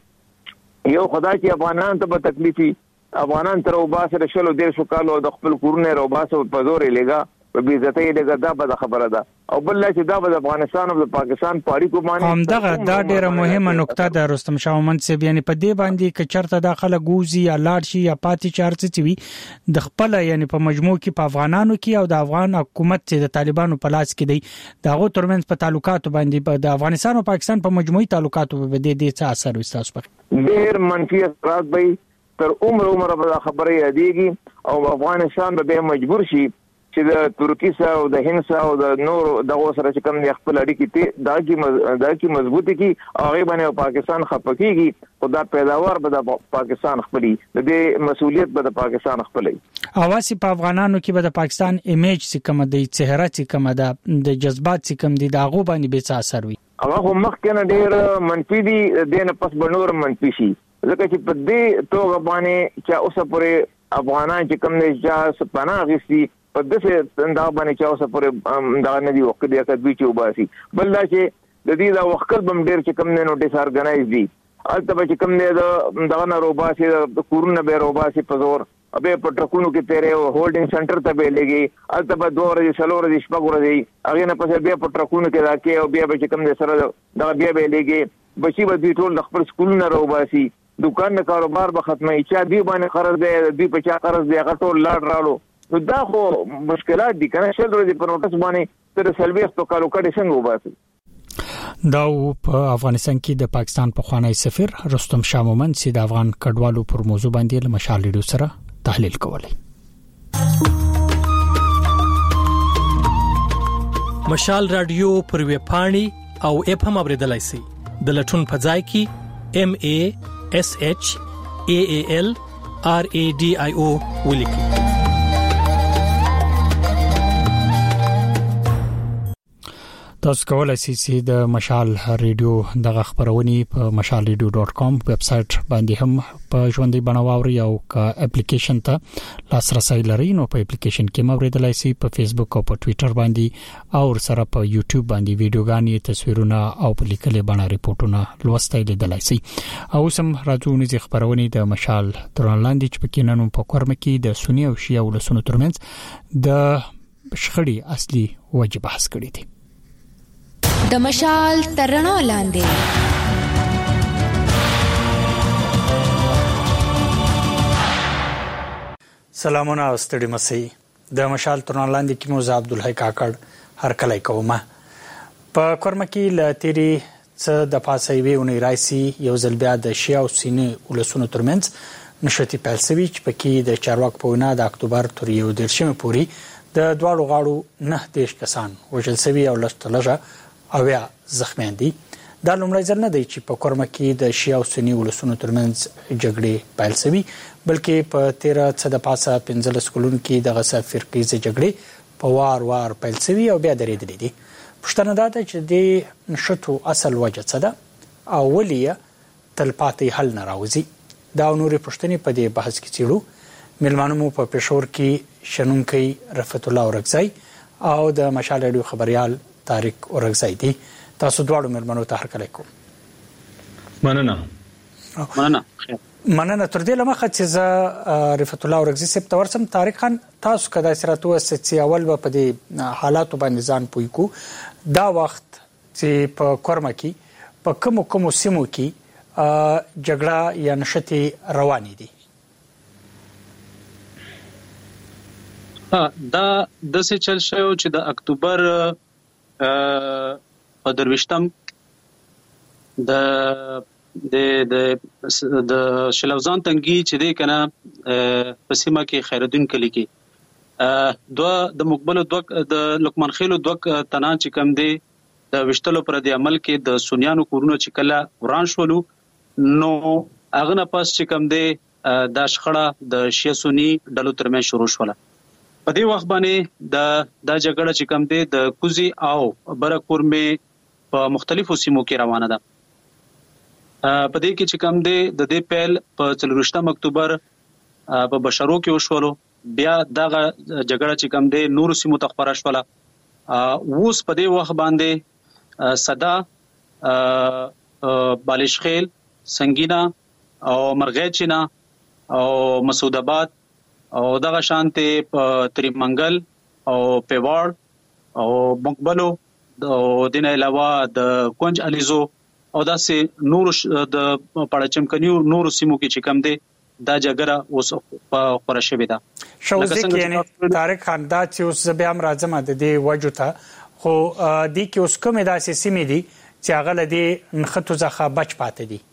یو خدای چې افغانان ته په تکلیفي افغانان تر وباسه شلو ډیر شو کالو د خپل کورونه روباسه په زور لېګا په بیزتۍ لګا دا به خبره ده او بل چې دا د افغانستان او د پاکستان پاري کو باندې هم دا ډیره مهمه نقطه ده رستم شاه مومن صاحب یعنی په دې باندې ک چرته داخله ګوزي یا لاړ شي یا پاتې چارڅ چوي د خپل یعنی په مجموع کې په افغانانو کې او د افغان حکومت چې د طالبانو په لاس کې دی داغه ترمنځ په تعلقاتو باندې د افغانستان او پاکستان په مجموعي تعلقاتو په دې څه اثر وستاسو په ډیر منفي اثرات به تر عمر به خبره یادېږي او افغانستان به مجبور شي چې د ترکی سره او د هند سره او د نور دغه سره چې کوم د خپل اړیکې ته دا کی مضبوطی کی هغه باندې پاکستان خپکیږي خدا پیداوار به د پاکستان خپلي د دې مسؤلیت به د پاکستان خپلي اواسی په افغانانو کې به د پاکستان ایمیج چې کوم د چهره چې کوم د جذبات چې کوم دي داغه باندې به څه اثر وي هغه مخکې نه ډیر منفي دي دینه پس بنور منفي شي ځکه چې په دې توګه باندې چې اوسه پورې افغانان چې کوم نه چې سپانا غسي په دې دا باندې چې اوسه پورې دا نه دی وخت دی چې دوی چې وباسي بل دا چې د دې دا وخت بم ډیر چې کوم نه نوټیس ارګنایز دي البته چې کوم نه دا نه روباسي د کورونه به روباسي په زور ابه په ټرکونو کې تیرې هولډینګ سنټر ته به لګي البته په 2 ورځې 3 ورځې شپږ ورځې هغه نه پسې بیا په ټرکونو کې راکې او بیا به چې کوم نه سره دا بیا به لګي بچي به دوی ټول خپل سکولونه روباسي دکان نه کاروبار به ختمه چې دی باندې قرض دی دوی په چا قرض دی هغه ټول لاړ رالو نو دا خو مشکلات دي کنه شل ورځې په نوټس باندې تر سلويخ تو کالو کډه څنګه وباسي دا په افغانستان کې د پاکستان په خوانی سفیر رستم شاه مومن چې د افغان کډوالو پر موضوع باندې له مشال ریډیو سره تحلیل کولی مشال رادیو پر ویب پاڼي او اپ هم اوریدلای شئ د لټون په ځای کې MASHALRADIO ولیکئ تاسو کولای شئ چې د مشال ریډیو دغه خبرونه په mashalradio.com ویب سټ باندې هم په ژوندۍ بڼه او کا اپلیکیشن ته لاسرسي لري نو په اپلیکیشن کې موریدلای شي په فیسبوک او په ټوئیټر باندې او سره په یوټیوب باندې ویډیوګانې تصویرونه او په لیکلي بڼه ریپورتونه لوستای لیدلای شي او سم راځونی ځ خبرونه د مشال ترانلاندې چې پکې نن په کورم کې د سنی او شیعه ولسونو ترمنځ د شخړې اصلي وجه بحث کړی دی د مشال ترنا لاندې سلامونه او ستړي مسي د مشال ترنالاندې کې موزه عبدالحی کاکړ هر کله کومه په کورم کې ل تیری څه د پاسې وی اونې رایسي یو ځل بیا د شیعه او سنی ولسونو ترمنځ نشتی پیلسوي چې پکې د چارواک په وینا د اکتوبر تر 11 پورې د دواړو غاړو 9 کسان وژل شوي او لږه اویا زخمیان دي دا لومړی ځل نه دی چې په کورم کې د شیعه او سنی ولسونو ترمنځ جګړې پیل شوي بلکې په 13 څه د پاسه 15 کلونو کې دغه فرقیزه جګړې په وار پیل شوي او بیا درېدلې دي پښتنه دا چې د نشټو اصل وجه څه ده او ولې تلپاتې حل نه راوځي دا نورې پښتنې په دې بحث کې چیرو ملمانو مو په پېښور کې شنونکي رفعت الله اورګزی او د مشال رادیو خبريال طارق اورګزی دي تاسو دواړو ملمنو ته هرکلی کوم مننه تر دې لمخه چې ز رفعت الله اورګزی سپ تورسم طارق خان تاسو کدا سراتو چې اول په دې حالاتو باندې ځان پوي کو دا وخت چې په کورم کې په کوم سیمو کې جګړه یا نشتی روانې دي دا د څه چل شو چې د اکتوبر په درويشتم د شلوزان تنګي چې دی کنه په سیمه کې خیرالدین کلی کې د مقبل د لقمان خیلو دوک تنان چې کم دی د وشتلو پر د عمل کې د سنیانو کورونو چې کله وران شولو نو اغه نه پاس چې کم دی د شخړه د شیعه سنی ډلو ترمن شروع شوله په دې وخت باندې د جګړه چې کم دی د کوزي او برکور می په مختلفو سیمو کې روانه ده په دې کې چې کم دی د دې پیل په 14 اکتوبر په بشرو کې وشولو بیا دغه جګړه چې کم دی نور سیمو ته خبره شوله اوس په دې وخت باندې صدا بالشخیل سنگینا او مرغېچینا او مسعود آباد او دغه شانته په تریمنګل او پیواړ او مقبلو او دینه علاوه د کونج الیزو او داسې نور د پړچمکنیو نور سیمو کې چې کم دی دا جګړه اوس په خبره شوې ده شوزي کې طارق خان دا چې اوس بیا هم راځم د دې وجو ته خو د کې اوس کومه داسې سیمې دي چې هغه لدی نخټو ځخه بچ پاتې دي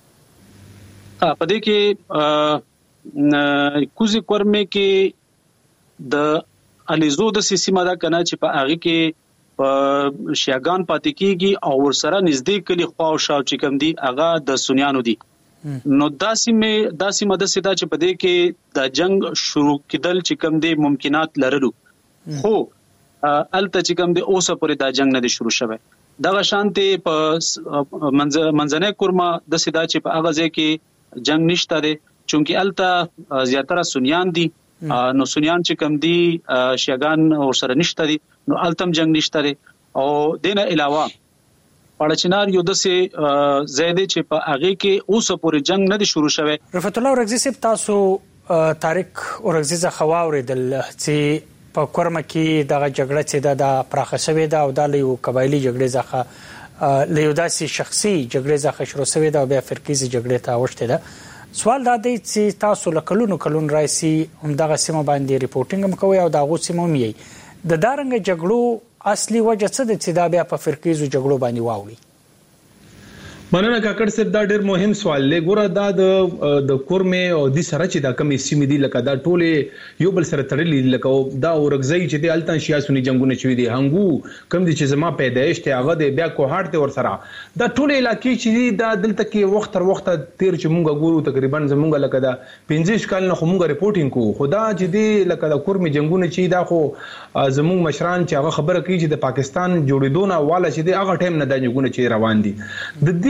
په دې کې کوزي کورمه کې د الیزو د سیمه دا کنه چې په هغه کې په شیعاګان پاتې کیږي او ورسره نږدې کلی خوا او شاو چې کوم دي هغه د سنیانو دي نو داسې د سیدا چې په دې کې د جنگ شروع کېدل چې کوم دي ممکنات لرلو خو الته چې کوم دي اوسه پورې د جنگ نه شروع شوه دغه شانته په منځنۍ کورما د سیدا چې په هغه ځای کې جنگ نشته دي چونکی الته زیاتره سنیان دي نو سنیان چې کوم دي شیعاګان ورسره نشته دي نو التم جنگ نشته او دینه علاوه پړچنار یو د سه زیاده چې په هغه کې اوسه پورې جنگ نه شروع شوه رفعت الله اورګزی سپ تاسو طارق اورګزی ځخه واوریدل چې په کورم کې دغه جګړه چې د پراخه شوې ده او د یو قبایلی جګړې ځخه له یو داسې شخصي جګړې ځخه شروع شوې ده او بیا فرقیزه جګړې ته اوښته ده سوال دا دی چې تاسو له کلون رئیسي هم دغه سیمه باندې ریپورتینګ هم کوي او دغه سیمه مې د دارنګ جګړو اصلي وجه څه ده چې دا بیا په فرقیزو جګړو باندې واوړي مننه کاکړ صاحب دا ډېر مهم سوال دی ګوره دا د کورمه او د سره چې دا کمې سیمې دي لکه دا ټوله یو بل سره تړلې لکه دا اورګزی چې د التان شیا سنی جنگونه شوي دي هنګو کم دي چې زما پیدایش ته هغه د بیا کوهارت ور سره دا ټوله علاقې چې دا دلته کې وخت تر وخت تیر چې مونږ ګورو تقریبا زمونږ لکه دا 15 کال نه مونږ ریپورتینګ کوو خدا چې دی لکه دا کورمه جنگونه چې دا خو زمونږ مشران چې هغه خبره کوي چې د پاکستان جوړیدونه والا چې دی هغه ټیم نه د جنگونه چې روان دي د دې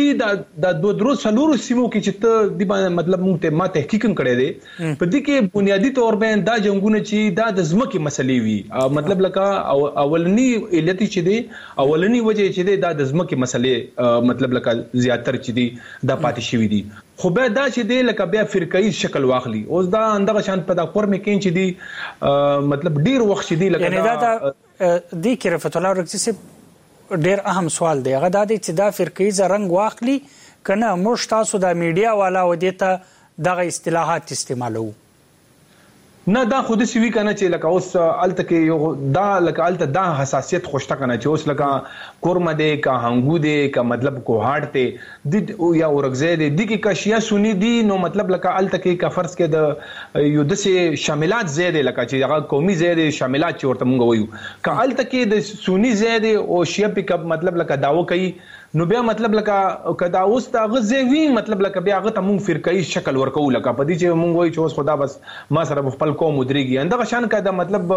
د دوه درو څلورو سیمو کې چې ته د مطلب موږ ته ما تحقیق کړی دی په دې کې بنیادی تور باندې دا جنگونه چې دا د ځمکې مسلې وي مطلب لکه اولنی علت چې دی اولنی وجه چې دی دا د ځمکې مسلې مطلب لکه زیاتر چې دی دا پاتې شوی دي خو به دا چې دی لکه بیا فرقایي شکل واخلي اوس دا اندغه شان په دا قرمه کې چې دی مطلب ډیر وخت چې دی لکه یعنی دا د کې رفعت الله رکسی ډیر اهم سوال دی هغه دا دی چې دا فرقیزه رنگ واخلي کنه موږ تاسو د میډیا والا و دې ته دغه اصطلاحات استعمالو نه دا خود سی وی کنه چې لکه اوس الته کې یو دا لکه الته دا حساسیت خوشته کنه چې اوس لکه کورمه دی کا هنګو دی کا مطلب کوهاټ ته د یا ورغزه دی د کې کشیا سنی دی نو مطلب لکه الته کې کا فرض کې د یو د سه شاملات زیاده لکه چې هغه قومي زیاده شاملات چې ورته مونږ وایو کا الته کې د سنی زیاده او شیا پک اپ مطلب لکه داو کوي نو بیا مطلب لکه کدا اوس دا غزوی مطلب لکه بیا هغه ته مونږ فرقایي شکل ورکو لکه په دې چې مونږ وایو چې اوس خدا بس ما سره خپل قوم مدريږي اندغه شان کدا مطلب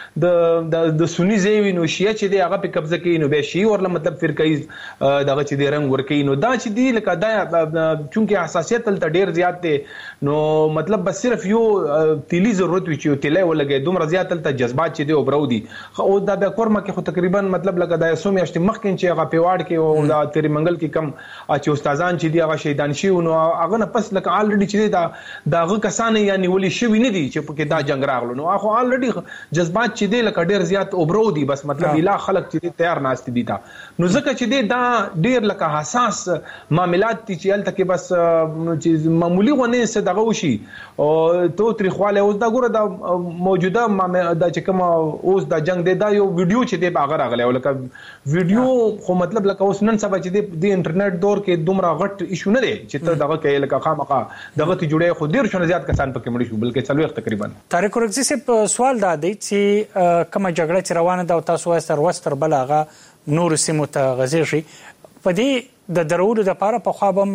د سنی زیوی نو شیا چې دی هغه په قبضه کوي نو بیا شی ورله مطلب فرقایي دغه چې دی رنگ ورکي نو دا چې دی لکه دا چونکه حساسیت تل ډیر زیات دی نو مطلب بس صرف یو تیلی ضرورت وي چې تیلای ولګي دومره زیات تل جذبات چې دی او برو دي او دا د کورمه کې خو تقریبا مطلب لکه د سومې اشت مخکې چې هغه پیواړ کې او دا تیری منګل کې کم چې استادان چې دی هغه شهیدان شي نو هغه نه پس لکه الریډي چې دا هغه کسان یعنی ولي شوی نه دي چې په کې دا جنگ راغلو نو هغه الریډي جذبات چې دی لکه ډیر زیات اوبرو دي بس مطلب اله خلک چې تیار ناشته دي تا نو ځکه چې دی دا ډیر لکه حساس معاملات دي چې الته کې بس چې معمولی غونې څه دغه وشي او تو تاریخواله اوس دا ګوره دا موجوده دا چې کوم اوس دا جنگ دی دا یو ویډیو چې دی هغه راغلی لکه ویډیو خو مطلب لکه اوس نن سبا چې د انټرنیټ دور کې دومره غټ ایشو نه دی چې ته دغه کې لکه خامخا دغه ته جوړه خو ډیر شونه زیات کسان پکې مړ شو بلکې څلوي تقریبا طارق ورکزي صاحب سوال دا دی چې کومه جګړه چې روانه ده او تاسو وستر بلغه نور سیمو ته غزيږي په دې د درولو د لپاره په خوابم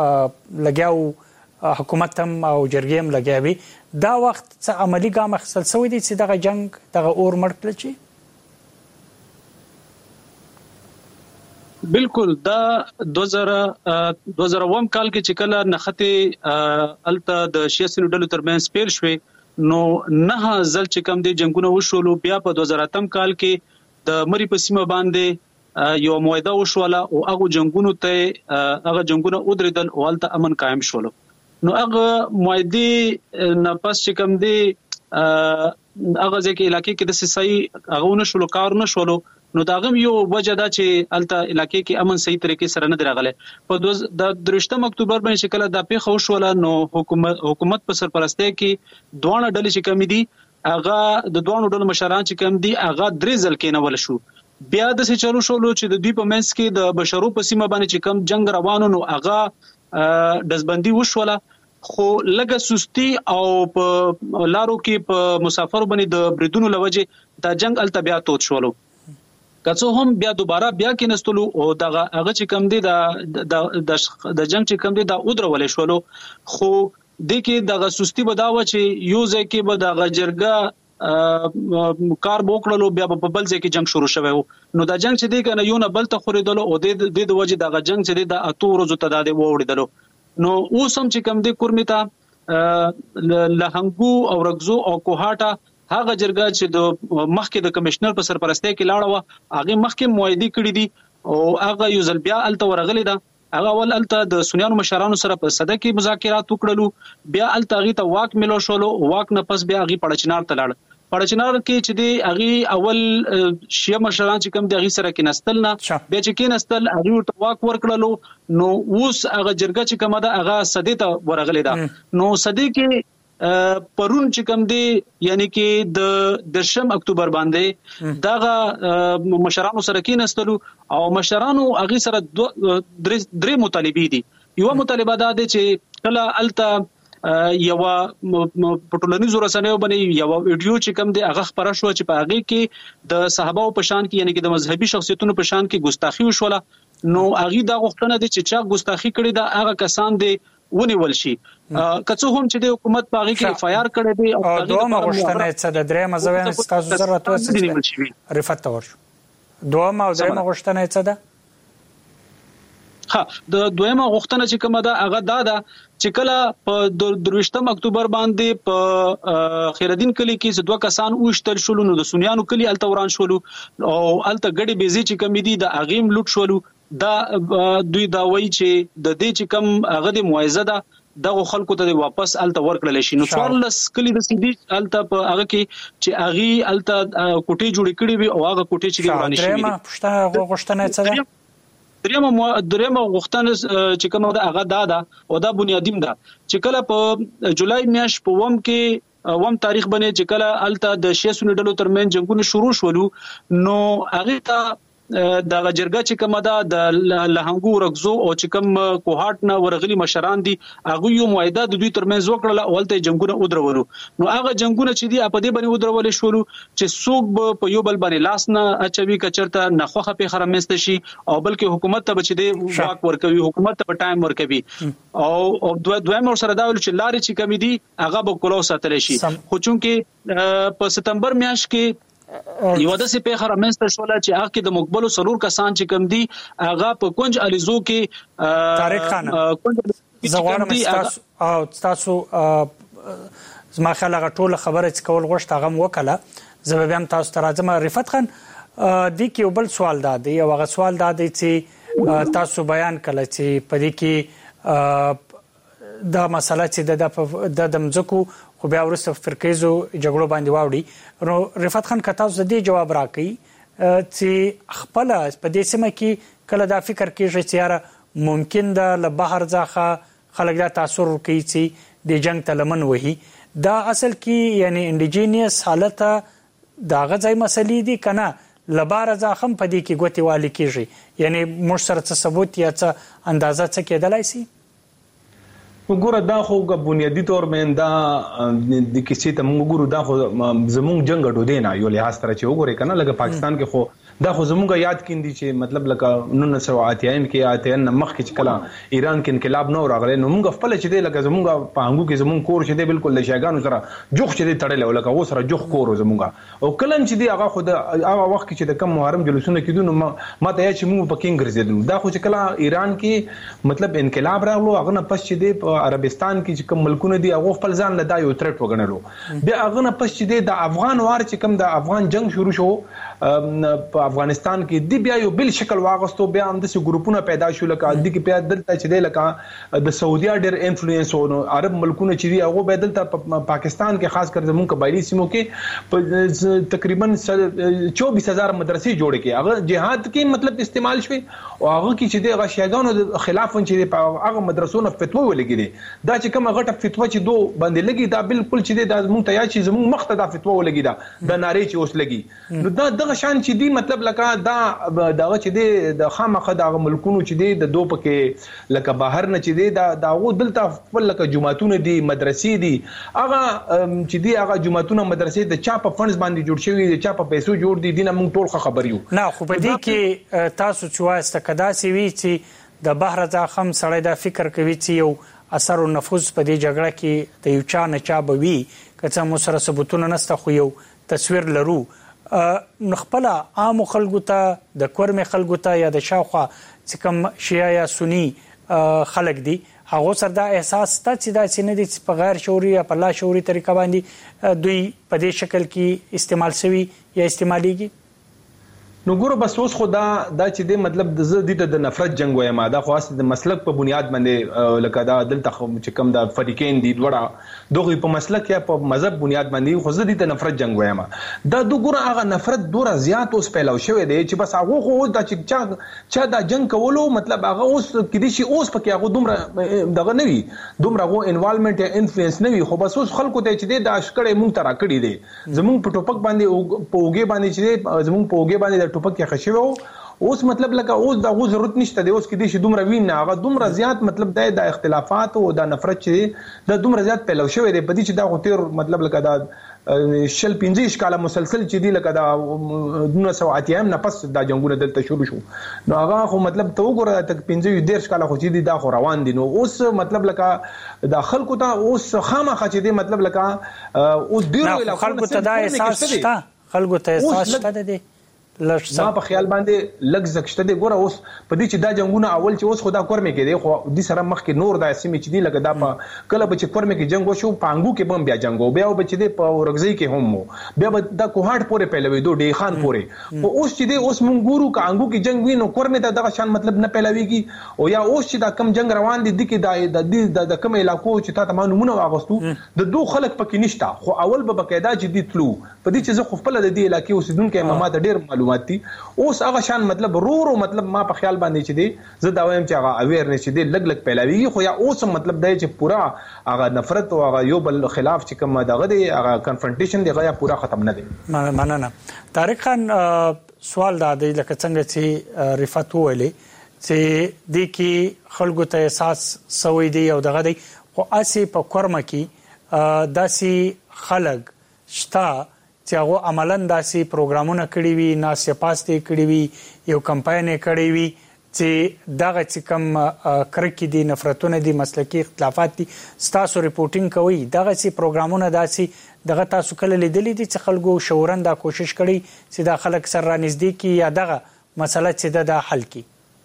لګیاو حکومت هم او جرګې هم لګیاوي دا وخت څه عملی ګام اخیستل شوی دی چې دغه جنگ دغه اور مړ کړل شي بالکل دا 2000 کال کې چې کله نخته الته د شیاسي ډلو ترمنځ پیل شوې نو نه ځل چې کم دي جنگونه وشولو بیا په 2008 کال کې د مری په سیمه باندې یو موعده وشوله او هغه جنگونو ودرېدل او الته امن قائم شول نو هغه موعده نه پس چې کم دي هغه ځکه علاقې کې د سسای هغه نشولو کار نشولو نو دا غم یو وجه دا چې الته علاقې کې امن صحیح طریقې سره نه درغله په د 3 اکتوبر باندې شکل د پیښه وشوله نو حکومت په سرپرستی کې دوه ډلې چې کم دي هغه د دوه ډلو مشران چې کم دي هغه درې ځل کې نه ول شو بیا د څه چلو شولو چې د دوی په منځ کې د بشرو په سیمه باندې چې کم جنگ روانو نو هغه دزبندي وشوله خو لګه سستی او په لارو کې په مسافر باندې د بریدونو لوجه دا جنگ الته بیا توت شولو کڅو هم بیا دوباره بیا کې نستلو او دغه هغه چې کم دي د جنگ چې کم دي دا ودرولې شولو خو د کې دغه سستی بداوه چې یو ځکه به دغه جرګه کار وکړلو بیا په بل ځای کې جنگ شروع شوه نو دا جنگ چې دی کنه یو نه بل ته خورېدل او د وجه دغه جنگ چې دی د اتو ورځو ته د وړېدل نو اوس هم چې کم دي کورمیتا لهنګو او رغزو او کوهاټا هغه جرګه چې د مخکې د کمشنر په سرپرستی کې لاړه و هغه مخکې موعده کړې دي او هغه یو ځل بیا الته ورغلی ده هغه ول الته د سنیانو مشرانو سره په صده کې مذاکرات وکړلو بیا الته هغه ته واک ملو شولو واک نه پس بیا هغه پړچنار ته لاړ پړچنار کې چې دی هغه اول شیعه مشران چې کوم د هغه سره کې نستل نه بیا چې کې نستل هغه ته واک ورکړلو نو اوس هغه جرګه چې کومه ده هغه صده ته ورغلی ده نو صده کې پرون چې کوم دی یعنی کې د 10 اکتوبر باندې دغه مشرانو سره کې نستلو او مشرانو هغه سره درې مطالبه دي یو مطالبه ده چې کله الته یو پټولنیزو رسنیو باندې یو ویډیو چې کوم دی هغه خبره شو چې په هغه کې د صحابه په شان کې یعنی کې د مذهبي شخصیتونو په شان کې ګستاخی وشوله نو هغه دا غوښتنه دي چې چا ګستاخی کړي دا هغه کسان دي ونیول شي کڅو هم چې د حکومت باغی کې فایار کړي دي او دوه غوښتنه څه د درې مزوین تاسو ضرورت وسه رفعت تور دوه او درې غوښتنه څه ده ها د دویمه غوښتنه چې کومه ده هغه دا چې کله په 23 اکتوبر باندې په خیرالدین کلی کې 2 کسان وشتل شول نو د سنیانو کلی الته وران شول او الته ګډي بيزي چې کمی دي د اغیم لوټ شول دا دوی دا وایي چې د دې چې کم هغه د معاوضه ده دغه خلکو ته واپس الته ورکړل شي نو 14 کلی د سیدی الته په هغه کې چې اغي الته کوټي جوړ کړي وي او هغه کوټي چې وران شي درېمه پښتنه غوښتنه څه ده درېمه غوښتنه چې کومه ده هغه دا او دا بنیادیم ده چې کله په جولای میاشت په وم کې وم تاریخ باندې چې کله الته د شیسونو ډلو ترمن جنگونه شروع شول نو هغه ته د جرګه چې کومه ده د لهنګو رغزو او چې کوم کوهات نه ورغلي مشران دي هغه یو معاهده د دوی ترمنځ وکړه او ولته جنگونه ودرولو نو هغه جنگونه چې دي په دې باندې ودرول شول چې څوک په یو بل باندې لاس نه اچوي کچرته نخوخه په خرمسته شي او بلکې حکومت ته بچي دی واک ورکوي حکومت ته په ټایم ورکوي او دویم سره دا ول چې لارې چې کمی دي هغه به کولو ساتل شي خو چونکه په سپتمبر میاشت کې یو د سپې خرمسته شول چې هغه کې د مقبلو سرور کسان چې کم دي هغه په کونج الیزو کې طارق خان زغوانم او تاسو زما خلک ټول خبره چې کول غوښته هغه وکړه زه به هم تاسو ته راځم رفعت خان د کې بل سوال دی او هغه سوال دی چې تاسو بیان کړل چې په دې کې دا مسله چې د دمځکو خو بیا ورسته فرقیزو جګړو باندې واوړي نو رفعت خان کته زدي جواب راکړي چې خپل په دې سیمه کې کله دا فکر کیږي چې یاره ممکن ده له بهر ځخه خلک دا تاثیر کوي چې د جنگ تلمن وهي دا اصل کې یعنی انډیجینیس حالت دا غځای مسلې دي کنه لبار ځخم په دې کې ګوتې والی کیږي یعنی موږ سره څه ثبوت یا څه اندازه څه کېدلای شي وګوره دا خو بنیادی طور باندې دا د کیسې ته موږ ګورو دا خو زموږ جنگ اډو دی نه یو لحاظ سره چې وګورئ کنه لکه پاکستان کې خو دا خو زموږ یاد کیندي چې مطلب لکه 1980 کې آتین مخ کې کله ایران کې انقلاب نه راغلی نو موږ خپل چې دی لکه زموږ په هنګو کې زموږ کور چې دی بالکل د شایګانو سره جوخ چې دی تړل لکه و سره جوخ کور زموږ او کله چې دی هغه خود هغه وخت کې چې د کم محرم جلوسونه کېدو نو ما ته چې موږ په کینګ ګرځیدل دا خو چې کله ایران کې مطلب انقلاب راغلو هغه نه پس چې دی په عربستان کې چې کوم ملکونه دي هغه خپل ځان له دا یو ترټ وګڼلو بیا هغه نه پس چې دی د افغان وار چې کوم د افغان جنگ شروع شو په افغانستان کې دی بیا یو بل شکل واغستو بیا هم د ګروپونه پیدا شو لکه د کې په دلته چې دی لکه د سعودي ډېر انفلوئنس ونو عرب ملکونه چې دی هغه به دلته پاکستان کې خاص کر زموږ قبایلی سیمو کې تقریبا 24000 مدرسې جوړ کړي هغه جهاد کې مطلب استعمال شوی او هغه کې چې دی هغه شیعاګانو خلاف چې په هغه مدرسونو فتوا ولګي دا چې کومه غټه فتوا چې دو باندې لګي دا بالکل چې دی د زموږ ته یا چې زموږ مخ ته دا فتوا ولګي دا د ناری چې اوس لګي نو دا دغه شان چې دی مطلب لکه دا دغه چې دی د خامخه دغه ملکونو چې دی د دو پکې لکه بهر نه چې دی دا غو دلته خپل لکه جماعتونه دي مدرسې دي هغه چې دی هغه جماعتونه مدرسې د چا په فنډز باندې جوړ شوی د چا په پیسو جوړ دي دینه موږ ټول خبر یو نه خو په دې کې تاسو چې واسطه کدا سی وی چې د بهر ځخم سړی دا فکر کوي چې یو اثر او نفوذ په دې جګړه کې د یو چا نه چا بوي کله مو سره ثبوتونه نسته خو یو تصویر لرو نخپل عام خلکو ته د کورمه خلکو ته یا د شاوخه چې کوم شیعه یا سنی خلک دي هغه سره دا احساس ته چې دا سینې دي په غیر شعوري یا په لا شعوري طریقه باندې دوی په دې شکل کې استعمال شوی یا استعماليږي نو ګورو بس اوس خو دا چې دی مطلب د زدي د نفرت جنگ وایم دا خو اصل د مسلک په بنیاد باندې لکه دا دلته چې کوم د فریقین دي وړه دوی په مسلک یا په مذهب بنیاد باندې خو زدي د نفرت جنگ وایم دا د ګورو هغه نفرت ډوره زیات اوس پیلاو شوی دی چې بس هغه خو د چا دا جنگ کولو مطلب هغه اوس کدي شي اوس پکې هغه دومره دغه نه وي دومره غو انوالومنت یا انفلوئنس نه وي خو بس اوس خلکو ته چې د اشکړې مونږ ترا کړی دي زمونږ په ټوپک باندې پوګې باندې چې زمونږ پوګې باندې ټوپک کې خشوي اوس مطلب لکه اوس د غو ضرورت نشته دی اوس کې د دومره وین نه هغه دومره زیات مطلب د اختلافات او د نفرت چې د دومره زیات پیلو شوی دی په دې چې دا غوتیر مطلب لکه دا شل 15 کاله مسلسل چې دی لکه دا 1980 نه پس دا جنگونه دلته شروع شو نو هغه خو مطلب ته وګوره تک 15 کاله خو چې دی دا خو روان دي نو اوس مطلب لکه د خلکو ته اوس خامخه چې دی مطلب لکه اوس ډیرو خلکو ته دا احساس شته خلکو ته احساس شته دی ما په خیال باندې لګ زکشته دی ګوره اوس په دې چې دا جنگونه اول چې اوس خدا کورمه کې دی خو د سره مخ کې نور د سیمې چې دی لکه دا په کله به چې کورمه کې جنگ وشو پانګو کې بم بیا جنگ بیا به چې دی په ورغزي کې هم بیا به د کوهاټ پورې پیلوي دوه ډی خان پورې او اوس چې دی اوس مونږ ګورو کانګو کې جنگ وینو کورمه ته دغه شان مطلب نه پیلويږي او یا اوس چې دا کم جنگ روان دي کې د کم علاقو چې تا ته نمونه واغستو د دوه خلک پکې نشتا خو اول به بقاعده چې دی تلو په دې چې زه خو خپل د دې علاقې اوسیدونکو ما ته ډېر معلومات دي اوس هغه شان مطلب رو مطلب ما په خیال باندې چې دی زه دا وایم چې هغه اویرنس چې دی لګ پیلاویږي خو یا اوس مطلب دی چې پورا هغه نفرت او هغه یو بل خلاف چې کوم دغه دی هغه کنفرنټیشن دی غیا پورا ختم نه دی. مننه. طارق خان سوال دا دی لکه څنګه چې رفعت ویلي چې د کی خلکو ته احساس سوي دی او دغه دی خو اسی په کورمه کې داسي خلک شتا چې هغه عملاً داسي پروګرامونه کړی وي ناسې پاستې کړی وي یو کمپاین کړی وي چې دغه چې کم کرکې دي نفرتونه دي مسلکي اختلافات دي ستاسو ریپورتینګ کوي دغه چې پروګرامونه داسي دغه تاسو کله لیدلې دي چې خلکو شعورن دا کوشش کړي چې دا خلک سره نږدې کی یا دغه مسله چې دا حل کی.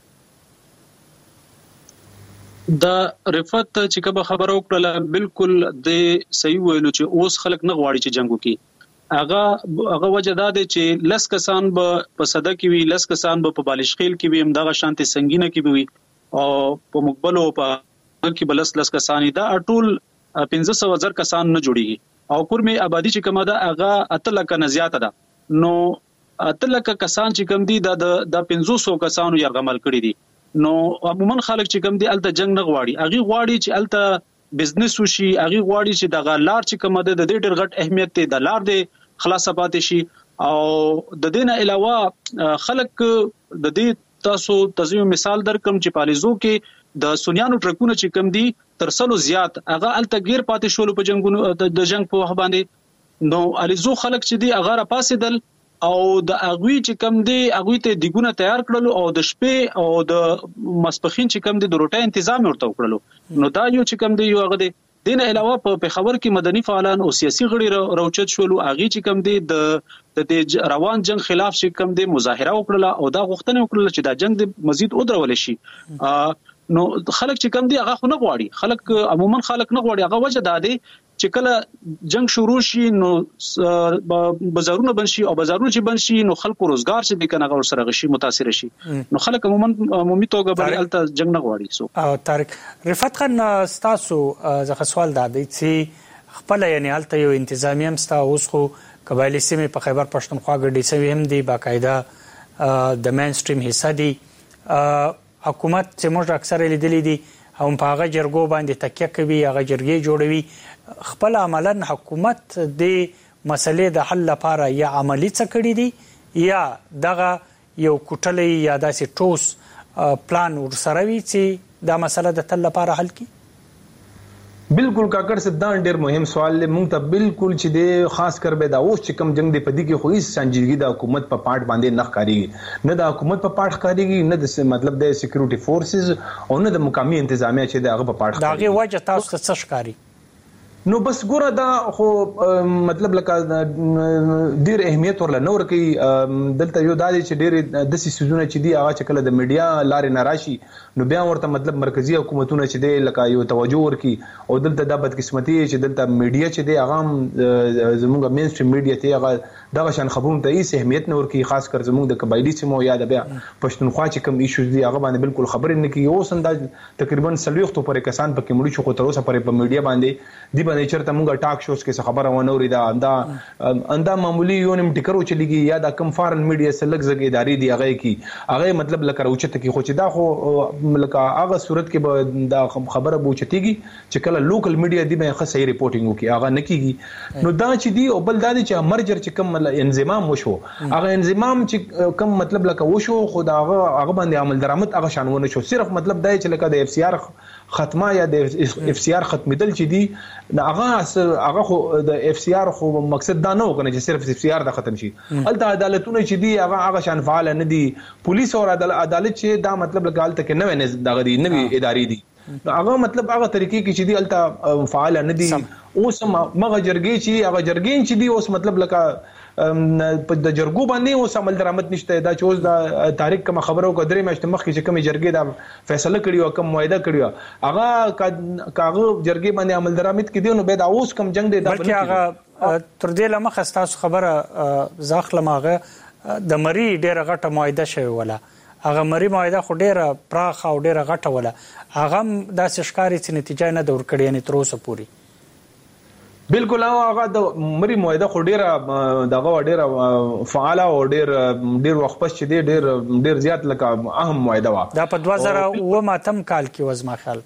دا رفعت چې کوم خبرو کړله بالکل د صحیح ویلو چې اوس خلک نه غواړي چې جنگو کی هغه وجه دا دی چې لس کسان به په صده کې وي لس کسان به په بالشخیل کې وي همدغه شانتي سنگینه کې وي او په مقبل او په کې بلس لس کسان دا ټول 1500 کسان نه جوړيږي او کورمه آبادی چې کومه ده هغه اتلکه نه زیاته ده نو اتلکه کسان چې کوم دي د 500 کسانو یرغمل کړی دي نو عموما خلک چې کوم دي الته جنگ نه غواړي هغه غواړي چې الته بزنس وشي هغه غواړي چې دغه لار چې کومه ده د دې ډېر غټ اهمیت دی د لار دی خلاصه پاتې شي او د دې نه علاوه خلک د دې تاسو تاسو مثال درکم چې پالیزو کې د سونیانو ټرکونه چې کم دي تر سلو زیات هغه الته غیر پاتې شول په جنگونو د جنگ په وخت باندې نو الیزو خلک چې دي هغه را پاسېدل او د اغوی چې کم دی اغوی ته دیګونه تیار کړلو او د شپې او د مسپخین چې کم دی د روټه تنظیم ورته وکړلو نو دا یو چې کم دی یو هغه دی دین علاوه په خبر کې مدني فعالان او سیاسي غړي راوچت شول اغي چې کم دی د روان جنگ خلاف چې کم دی مظاهره وکړه او دا غوښتنه وکړه چې دا جنگ د مزید ودرول شي نو خلک چې کم دی هغه خو نه غواړي خلک عموما خلک نه غواړي هغه وجه دا دی چې کله جنگ شروع شي نو بازارونه بند شي او بازارونه چې بند شي نو خلکو روزګار چې د کنه غور سره غشي متاثر شي نو خلک عموما عمومي توګه باندې الته جنگ نه غواړي سو او طارق رفعت خان تاسو زغه سوال دا دی چې خپل یعنی الته یو انتظامی هم ستا اوس خو قبایلی سیمه په خیبر پښتونخوا ګډي سوي هم دي باقاعده د مین سټریم حصہ دي حکومت چې موږ اکثر لیدلې دي هم په هغه جرګو باندې تکیه کوي هغه جرګې جوړوي خپل عملاً حکومت د مسلې د حل لپاره یا عملی څه کړی دي یا دغه یو کوټلې یا داسې ټوس پلان ورسره وي چې دا مسله د تل لپاره حل کی. بالکل کاکړ صدان ډیر مهم سوال دی مونږ ته بالکل چې دی خاص کر به دا اوس چې کم جنگ دی پدې کې خو هیڅ سنجیدګي د حکومت په پارت باندې نه ښکاریږي نه د حکومت په پارت ښکاریږي نه د مطلب د سکیورټي فورسز او نه د مقامی انتظامیه چې دغه په پارت ښکاریږي دا وجه تاسو څه ښکاری نو بس ګوره دا خو مطلب لکه ډیر اهمیت ورل نور کوي دلته یو دادی چې ډیر د سيزونه چې دی هغه چې کله د میډیا لارې ناراشي نو بیا ورته مطلب مرکزی حکومتونه چې دی لکه یو توجه ورکي او دلته د بدقسمتي چې دلته میډیا چې دی هغه زموږ مین سټریم میډیا ته هغه دغه شان خبرونه ته هیڅ اهمیت نه ورکي خاص کر زموږ د قبایلی سیمو یا د بیا پښتونخوا چې کوم ایشوز دی هغه باندې بالکل خبرې نه کوي اوس انداز تقریبا 30 پورې کسان پکې مړي شو خو تر اوسه پورې په میډیا باندې دی باندې چرته موږ ټاک شوز کې خبره ونوري دا اندا معمولی یو نیم ټیکرو چلیږي یا د کم فارن میډیا سلګ زګ ادارې دی هغه کې هغه مطلب لکه اوچته کې خو چې دا خو لکه هغه صورت کې به دا خبره بوچتيږي چې کله لوکل میډیا دی به خصه ریپورتینګ وکي هغه نکېږي نو دا چې دی او بل دا چې مرجر چې کم انضمام وشو هغه انضمام چې کم مطلب لکه وشو خو دا هغه باندې عمل درآمد هغه شانونه شو صرف مطلب دا چې لکه د اف سی آر ختمه یا د اف سی آر ختمېدل چې دی هغه خو د اف سی آر خو مقصد دا نه وکنه چې صرف اف سی آر دا ختم شي الته عدالتونه چې دی هغه شان فعال نه دي پولیس او عدالت چې دا مطلب لګالته کې نوې دغه دی نوې ادارې دي هغه مطلب هغه طریقې کې چې دی الته فعال نه دي اوس مغه جرګې چې هغه جرګین چې دی اوس مطلب لکه په د جرګو باندې اوس عمل درآمد نشته دا چې اوس د تاریخ کوم خبرو کو درې میاشتې مخکې چې کوم جرګې دا فیصله کړی او کوم معاهده کړی هغه کاغه جرګې باندې عمل درآمد کړي نو به دا اوس کوم جنگ دی دا بلکې هغه تر دې لمخ تاسو خبره ځاخله ماغه د مری ډیره غټه معاهده شوی ولا هغه مری معاهده خو ډیره پراخ او ډیره غټه ولا هغه داسې ښکاری چې نتیجه نه دور کړی یعنی تر اوسه پوری بالکل هغه د مری معاهده خو ډیره دغه ډیره فعال او ډیر وخت پس چې ډیر زیات لکه اهم معاهده وا دا په 2009 کال کې وزما خیال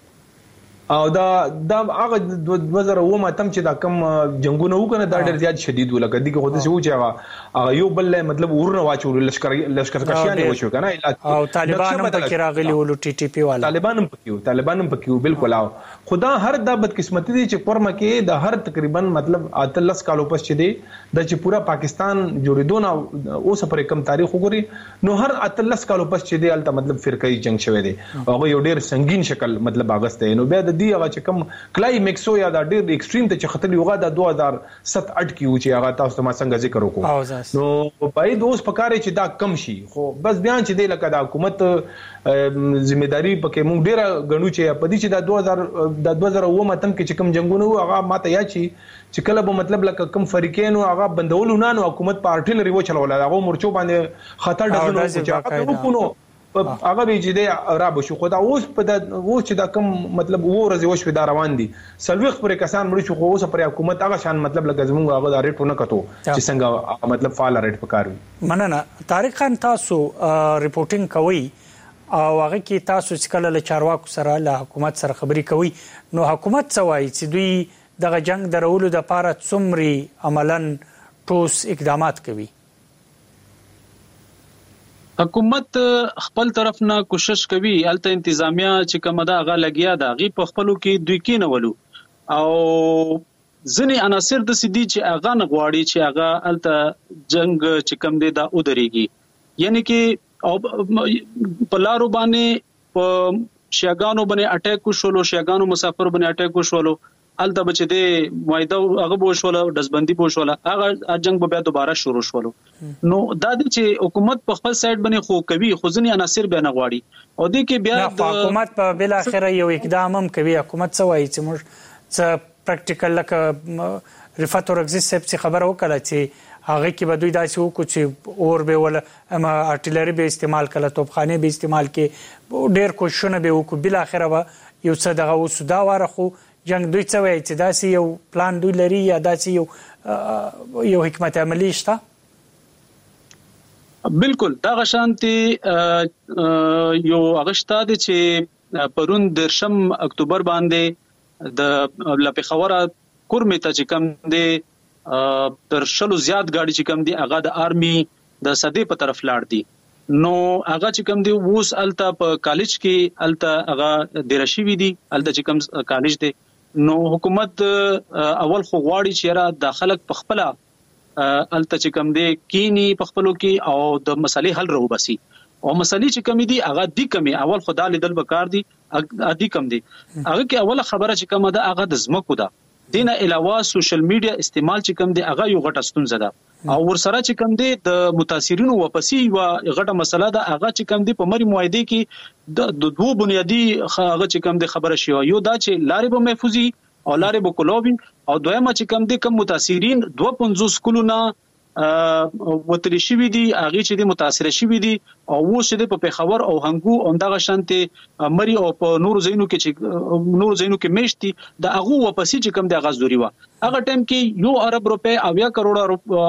او دا هغه 2009 ماتم چې دا کم جنگونه وکنه دا ډیر زیات شدید ولکه دغه خو د سوچ هغه یو بل مطلب ورنه واچول لشکر کشیانه وشو کنه او طالبان هم پکې راغلي ول ټي ټي پی والا طالبان هم پکې بالکل او خدا هر د بدقسمتي دي چې پرمه کې د هر تقریبا مطلب 13 کالو پس چې دی د چې پورا پاکستان جوړیدونه اوس پر کم تاریخ وګوري نو هر 13 کالو پس چې دی الته مطلب فرقای جنگ شوه دی هغه یو ډیر سنگین شکل مطلب اگست نو به دی هغه چې کوم کلایمکس یا دا ډیر ایکستریم ته چې خطر یوغه د 2007-8 کې و چې هغه تاسو ما څنګه ذکر وکړو نو باید اوس پکاره چې دا کم شي خو بس بیان چې دی لکه د حکومت ځمېداري پکې مونږ ډیر غنو چې په دې چې د 2009 ماتم کې چې کوم جنگونه هغه ماته یا چې کله به مطلب لکه کوم فریقینو هغه بندول نه نو حکومت په ارټلری و چلول هغه مرچو باندې خطر ډزنو چې هغه کو هغه به چې دی را بشو خو دا اوس په اوس چې دا کوم مطلب ورځ وشو دا روان دي سلوخ پر کسان مړ شو خو اوس پر حکومت هغه شان مطلب لکه زموږ هغه د ریټ نه کتو چې څنګه مطلب فعال ریټ پکارو مننه طارق خان تاسو ریپورټینګ کوي او هغه کې تاسو چې کله له چارواکو سره له حکومت سره خبري کوي نو حکومت څه وایي چې دوی دغه جنگ درولو د لپاره څومره عملاً ټوس اقدامات کوي حکومت خپل طرف نه کوشش کوي الته انتظامیه چې کومه دا غا لګیا دا غي په خپلو کې دوی کې نه ولو او ځنی عناصر د سدي چې اغه نه غواړي چې اغه الته جنگ چې کوم دی دا ودرېږي یعنی کې او په لارو باندې په شیاګانو باندې اٹیک وشولو شیاګانو مسافر باندې اٹیک وشولو الته بچ دې معاهده هغه بوشوله دزبندي بوشوله هغه جنگ به دوباره شروع شولو نو دا د چې حکومت په خپل سایت باندې خو کوي خو ځنی عناصر به نه غواړي او دې کې بیا د حکومت په بل اخر یو اقدام هم کوي حکومت څه وایي چې موږ څه پریکټیکل لکه رفعت اورغزي صاحب څخه خبر وکړه چې هغه کې به دوی داسې وکړي چې اور به ول اما ارټلری به استعمال کړه توپخانه به استعمال کې ډېر کوششونه به وکړي بل اخر به یو څه دغه وسودا واره خو جنگ دوی څه وایي چې داسې یو پلان دوی لري یا داسې یو حکمت عملی شته بالکل دا غشانتي یو اگست د چې پرون 10 اکتوبر باندې د لپخوره کورمه ته چې کم دی تر شلو زیات گاډي چې کم دی هغه د آرمي د صدې په طرف لاړ دي نو هغه چې کم دی ووس الته په کالج کې الته هغه درشي وی دي الته چې کم کالج دی نو حکومت اول خو غواړي چې را داخله په خپل الته چې کم دی کینی په خپلو کې او د مسلې حل راو بسي او مسلې چې کم دي هغه د کمی اول خدا لیدل بکار دي ادي کم دي هغه کې اوله خبره چې کم ده هغه د زمکو ده دینه علاوه سوشل میډیا استعمال چې کم دی هغه یو غټه ستونزه ده او ورسره چې کم دی د متاثرینو واپسی و غټه مسله ده هغه چې کم دی په مری معاهده کې د دوه بنیادی هغه چې کم دی خبره شي یو دا چې لارې به محفوظي او لارې به کولوبي او دویمه چې کم دی کم متاثرین 250 کلونه وتلی شوی دي هغه چې د متاثر شوی دي او و چې د په خبر او هنګو اندغه شانته مری او په نور زینو کې میشتي د هغه واپسی چې کم د غزوري و هغه ټیم کې یو ارب روپے 80 کروڑ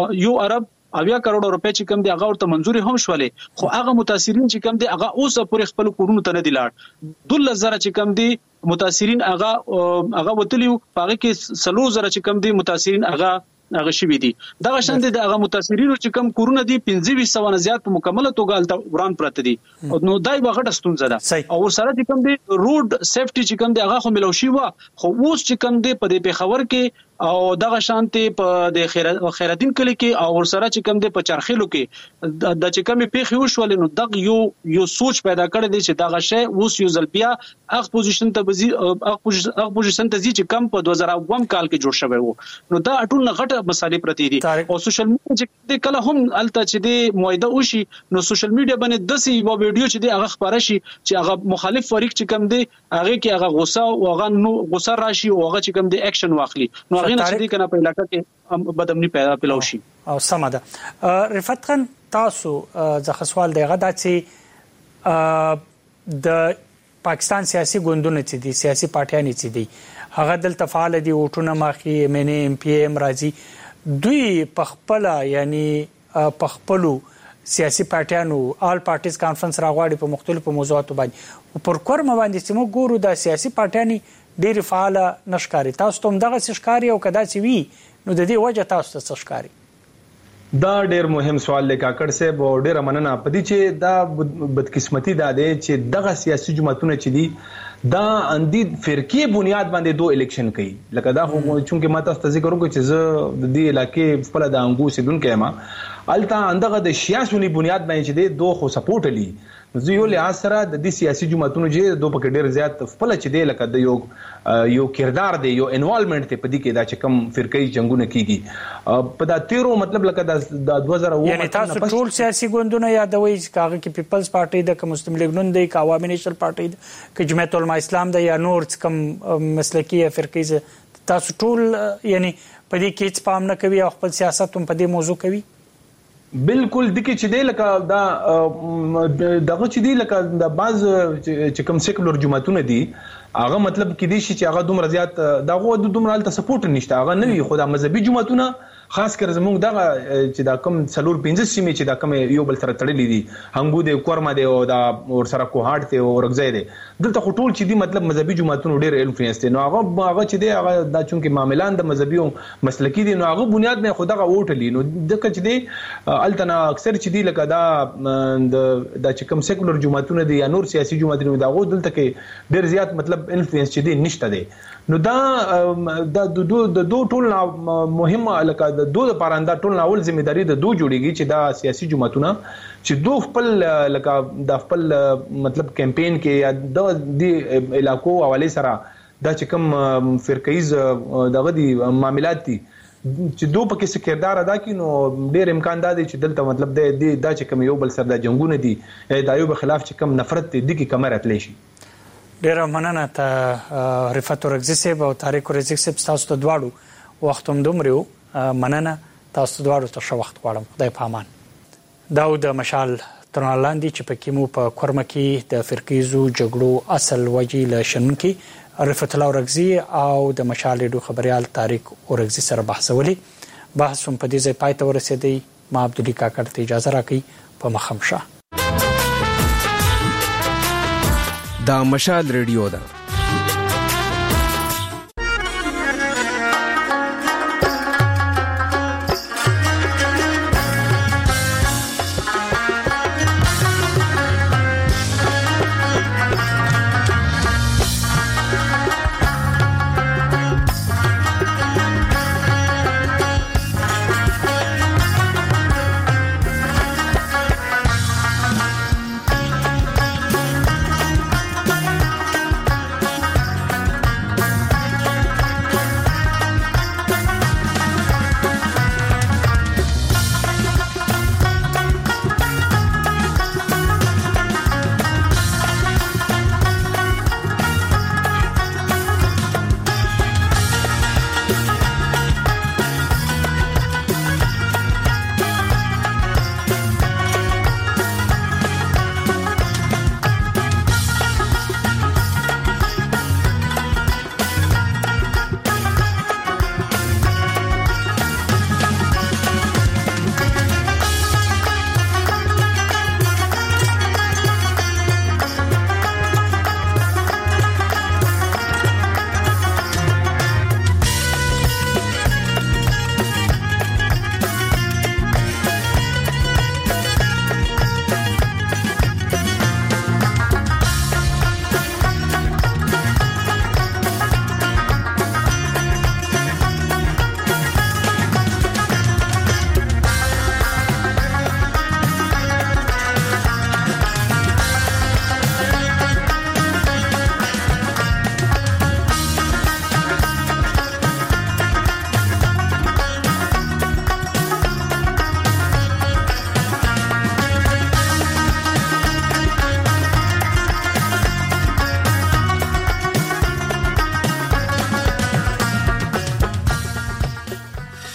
روپے چې کم دی هغه ورته منزوري هم شولې خو هغه متاثرین چې کم دی هغه اوس پر خپل کورونو ته نه دی لاړ 12000 چې کم دی متاثرین هغه وتلیو هغه کې 10000 چې کم دی متاثرین هغه شوی دي دا شان دي د هغه متاثرینو چې کم کورونه دي 2500 نه زیات په مکمله توګه الته وران پراته دي نو دای وغټه ستونزه ده او سره چې کم دي روډ سیفټي چې کم دي هغه خو ملوشي وا خو اوس چې کم دي په دې په خبر کې او دغه شانتي په د خیرالدین کلی کې او ورسره چې کوم د پچرخیلو کې د چې کوم پیښې وشول نو دغه یو سوچ پیدا کړی دی چې دغه شی اوس یو ځل بیا اخ پوزیشن ته چې کم په 2001 کال کې جوړ شوی وو نو دا ټول غټه مسالې پرتی دي او سوشل میډیا چې کله هم الته چې د موعده وشي نو سوشل میډیا باندې د سی یو ویډیو چې د هغه خبره شي چې هغه مخالف فریق چې کم دی هغه کې هغه غوسه او هغه نو غوسه راشي او هغه چې کم دی اکشن واخلي نو هغه نه چې کنه په علاقې کې بدامني پیدا پلوشي او سمده رفعت خان تاسو ځکه سوال دی غدا چې د پاکستان سیاسي ګوندونه چې دي سیاسي پارټیان چې دي هغه دلته فعال دي وټونه ماخي ام پی ام راځي دوی پخپل یعنی پخپلو سیاسي پارټیانو آل پارټیز کانفرنس راغواړي په مختلفو موضوعاتو باندې پر کورم باندې چې موږ ګورو د سیاسي پارټیانو ډېر فعال نشکاري تاسو ته دغه ښکاری او کدا چې وی نو د دې وجه تاسو ته ښکاری دا ډېر مهم سوال دی کاکړ صاحب او ډېر مننه پدې چې دا بدقسمتي ده چې دغه سیاسي جماعتونه چې دي دا اندی فرقي بنیاد باندې دوه الیکشن کوي لکه دا خو چونکه ما تاسو ته ذکر وکړ چې زه د دې علاقې خپل د انګو سیدونکو ما الته اندغه د سیاسي بنیاد باندې چې دي دوه خو سپورټ لي زه یو له اثر د دې سیاسي جماعتونو چې دوه پکې ډېر زیات خپل چې دی لکه د یو کردار دی یو انوالومنت ته پدې کې دا چې کم فرقي جنگونه کیږي په دا تیرو مطلب لکه د 2009 یعنی تاسو ټول سیاسي ګوندونه یادوي چې کاغه کې پیپلز پارټي د مسلم لیگ نون دی عوامي نېشنل پارټي د جمعیت العلماء اسلام د یا نور کم مسلکی فرقي تاسو ټول یعنی پدې کې هیڅ پام نه کوي او خپل سیاست هم پدې موضوع کوي بالکل دغه چې دی لکه دا دغه چې دی لکه د باز چې کوم سیکولر جماعتونه دي هغه مطلب کې دي چې هغه دومره زیات دغه دومره الته سپورټ نشته هغه نه وي خو د مذهبي جماعتونه خاص کر زموږ دغه چې دا کوم څلور 15 سیمې چې دا کوم یو بل سره تړلې دي هنګو د کورما دی او دا ور سره کوهاټ ته او ورغځي دي دلته ټول چې دي مطلب مذهبي جماعتونو ډېر انفلوئنس دي نو هغه چې دی هغه دا چونکه معاملان د مذهبي او مسلکی دي نو هغه بنیاد نه خدغه وټلی نو دغه چې دی التنا اکثر چې دی لکه دا چې کوم سیکولر جماعتونه دي یا نور سیاسي جماعتونه دا غو دلته کې ډېر زیات مطلب انفلوئنس چې دی نشته دی نو دا د دوه ټول مهمه لکه د دوه لپاره دا ټول اول ځمېداري د دوه جوړیږي چې دا سیاسي جماعتونه چې دوه خپل لکه د خپل مطلب کمپاین کې یا د علاقو حواله سره دا چې کوم فرقیز دغه دي معاملات دي چې دوه پکې سکردار ادا کینو ډېر امکان دی چې دلته مطلب دا چې کوم یو بل سره د جنگونه دي د یو خلاف چې کوم نفرت دي د کی کمر اتلی شي ډېر مننه ته رفعت ورغزي صاحب او طارق ورغزي صاحب تاسو ته دواړو وختم دومره مننه تاسو دواړو ته ښه وخت غواړم خدای په امان دا د مشال ترنالاندې چې پکې مو په کورمه کې د فرقیزو جګړو اصل وجې له شنونکي رفعت الله ورغزي او د مشال ډو خبريال طارق ورغزي سره بحثولي بحث هم په دې ځای پای ته ورسېدی ما عبدالله کاکړ ته اجازه راکړئ په مخمشه دا مشال ریډیو ده